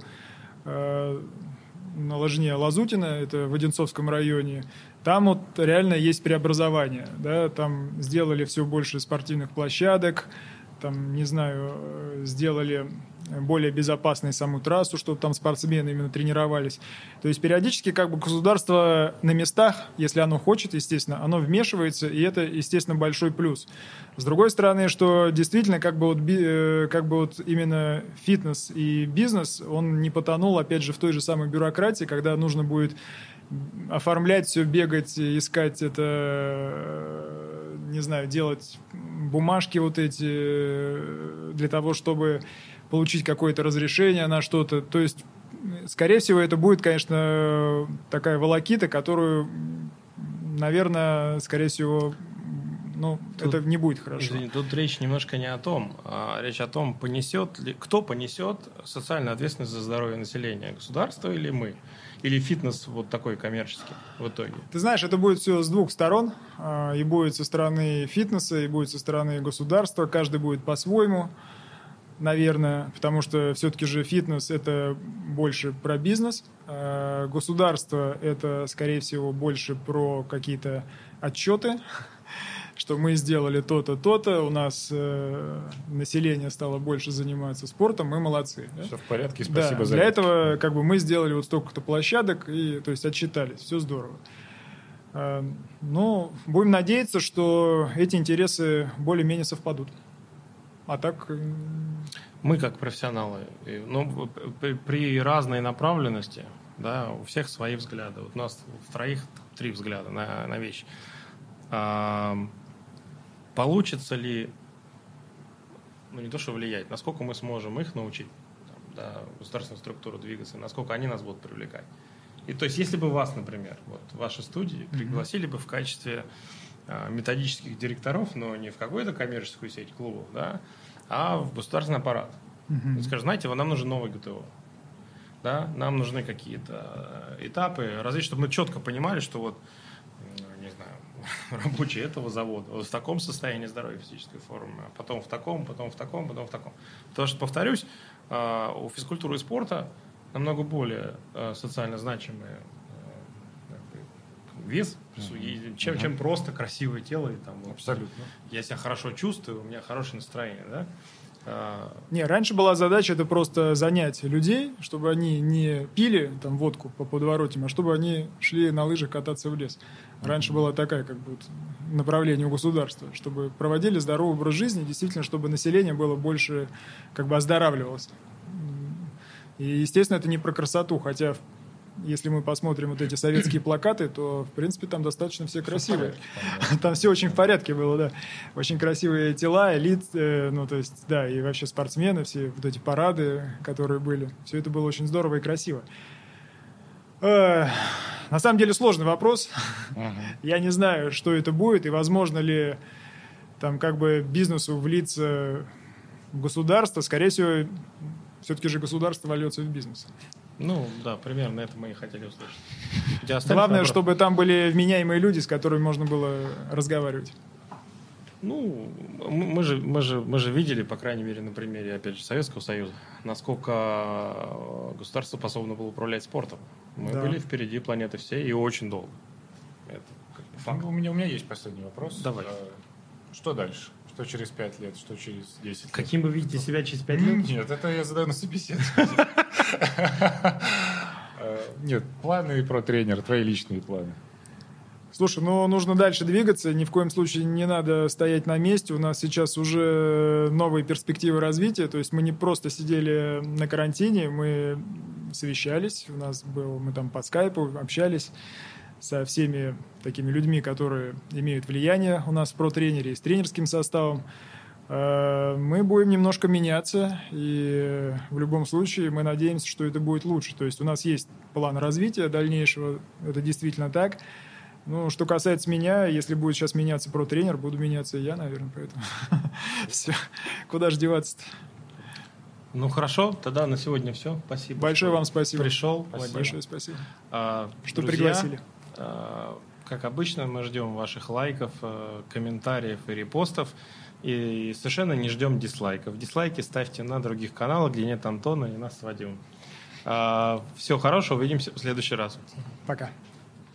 на лыжне Лазутина, это в Одинцовском районе, там вот реально есть преобразование, да, там сделали все больше спортивных площадок, там, не знаю, сделали более безопасной саму трассу, чтобы там спортсмены именно тренировались. То есть периодически как бы государство на местах, если оно хочет, естественно, оно вмешивается, и это, естественно, большой плюс. С другой стороны, что действительно как бы вот именно фитнес и бизнес, он не потонул, опять же, в той же самой бюрократии, когда нужно будет оформлять все, бегать, искать это, не знаю, делать бумажки вот эти для того, чтобы получить какое-то разрешение на что-то. То есть, скорее всего, это будет, конечно, такая волокита, которую, наверное, скорее всего, ну, это не будет хорошо. Извини, тут речь немножко не о том, а речь о том, кто понесет социальную ответственность за здоровье населения, государство или мы? Или фитнес вот такой коммерческий в итоге? Ты знаешь, это будет все с двух сторон. И будет со стороны фитнеса, и будет со стороны государства. Каждый будет по-своему, наверное, потому что все-таки же фитнес – это больше про бизнес. А государство – это, скорее всего, больше про какие-то отчеты, что мы сделали то-то, то-то, у нас население стало больше заниматься спортом, мы молодцы. Да? Все в порядке, спасибо да, за для это. этого как бы мы сделали вот столько-то площадок, и, то есть отчитались, все здорово. Но будем надеяться, что эти интересы более-менее совпадут. А так... Мы как профессионалы, ну, при разной направленности, да, у всех свои взгляды. Вот у нас в троих 3 взгляда на вещи. Получится ли, ну не то что влиять, насколько мы сможем их научить, государственную структуру двигаться, насколько они нас будут привлекать. И то есть, если бы вас, например, вот ваши студии пригласили бы в качестве методических директоров, но не в какую-то коммерческую сеть клубов, да, а в государственный аппарат. И скажут, знаете, нам нужен новый ГТО. Да, нам нужны какие-то этапы, различные, чтобы мы четко понимали, что вот, не знаю, рабочие этого завода вот в таком состоянии здоровья физической формы, а потом в таком, потом в таком, потом в таком. Потому что, повторюсь, у физкультуры и спорта намного более социально значимый вес, чем просто красивое тело. И, там, абсолютно. Я себя хорошо чувствую, у меня хорошее настроение. Да? Не, раньше была задача это просто занять людей, чтобы они не пили там водку по подворотям, а чтобы они шли на лыжах кататься в лес. Раньше была такая как бы направление у государства, чтобы проводили здоровый образ жизни, действительно, чтобы население было больше как бы оздоравливалось. И, естественно, это не про красоту, хотя если мы посмотрим вот эти советские плакаты, то, в принципе, там достаточно все красивые. Там все очень в порядке было, да. Очень красивые тела, ну, то есть, да, и вообще спортсмены, все вот эти парады, которые были. Все это было очень здорово и красиво. На самом деле сложный вопрос. Я не знаю, что это будет, и возможно ли там как бы бизнесу влиться в государство. Скорее всего, все-таки же государство вольется в бизнес. Ну, да, примерно это мы и хотели услышать. Главное, чтобы там были вменяемые люди, с которыми можно было разговаривать. Ну, мы же видели, по крайней мере, на примере, опять же, Советского Союза, насколько государство способно было управлять спортом. Мы были впереди планеты всей и очень долго. Это факт. У меня есть последний вопрос. Давай. Что дальше? Что через 5 лет? Что через 10 лет? Каким вы видите себя через 5 лет? Нет, это я задаю на собеседование. Нет, планы про тренера, твои личные планы. Слушай, ну нужно дальше двигаться, ни в коем случае не надо стоять на месте. У нас сейчас уже новые перспективы развития, то есть мы не просто сидели на карантине, мы совещались, мы там по скайпу общались со всеми такими людьми, которые имеют влияние у нас в про-тренере, с тренерским составом. Мы будем немножко меняться, и в любом случае мы надеемся, что это будет лучше. То есть у нас есть план развития дальнейшего, это действительно так. Ну, что касается меня, если будет сейчас меняться про-тренер, буду меняться и я, наверное, поэтому все. Куда же деваться-то? Ну, хорошо, тогда на сегодня все. Спасибо. Большое вам спасибо. Пришел. Большое спасибо. Что Что пригласили. Как обычно, мы ждем ваших лайков, комментариев и репостов. И совершенно не ждем дизлайков. Дизлайки ставьте на других каналах, где нет Антона и нас с Вадимом. Всего хорошего, увидимся в следующий раз. Пока.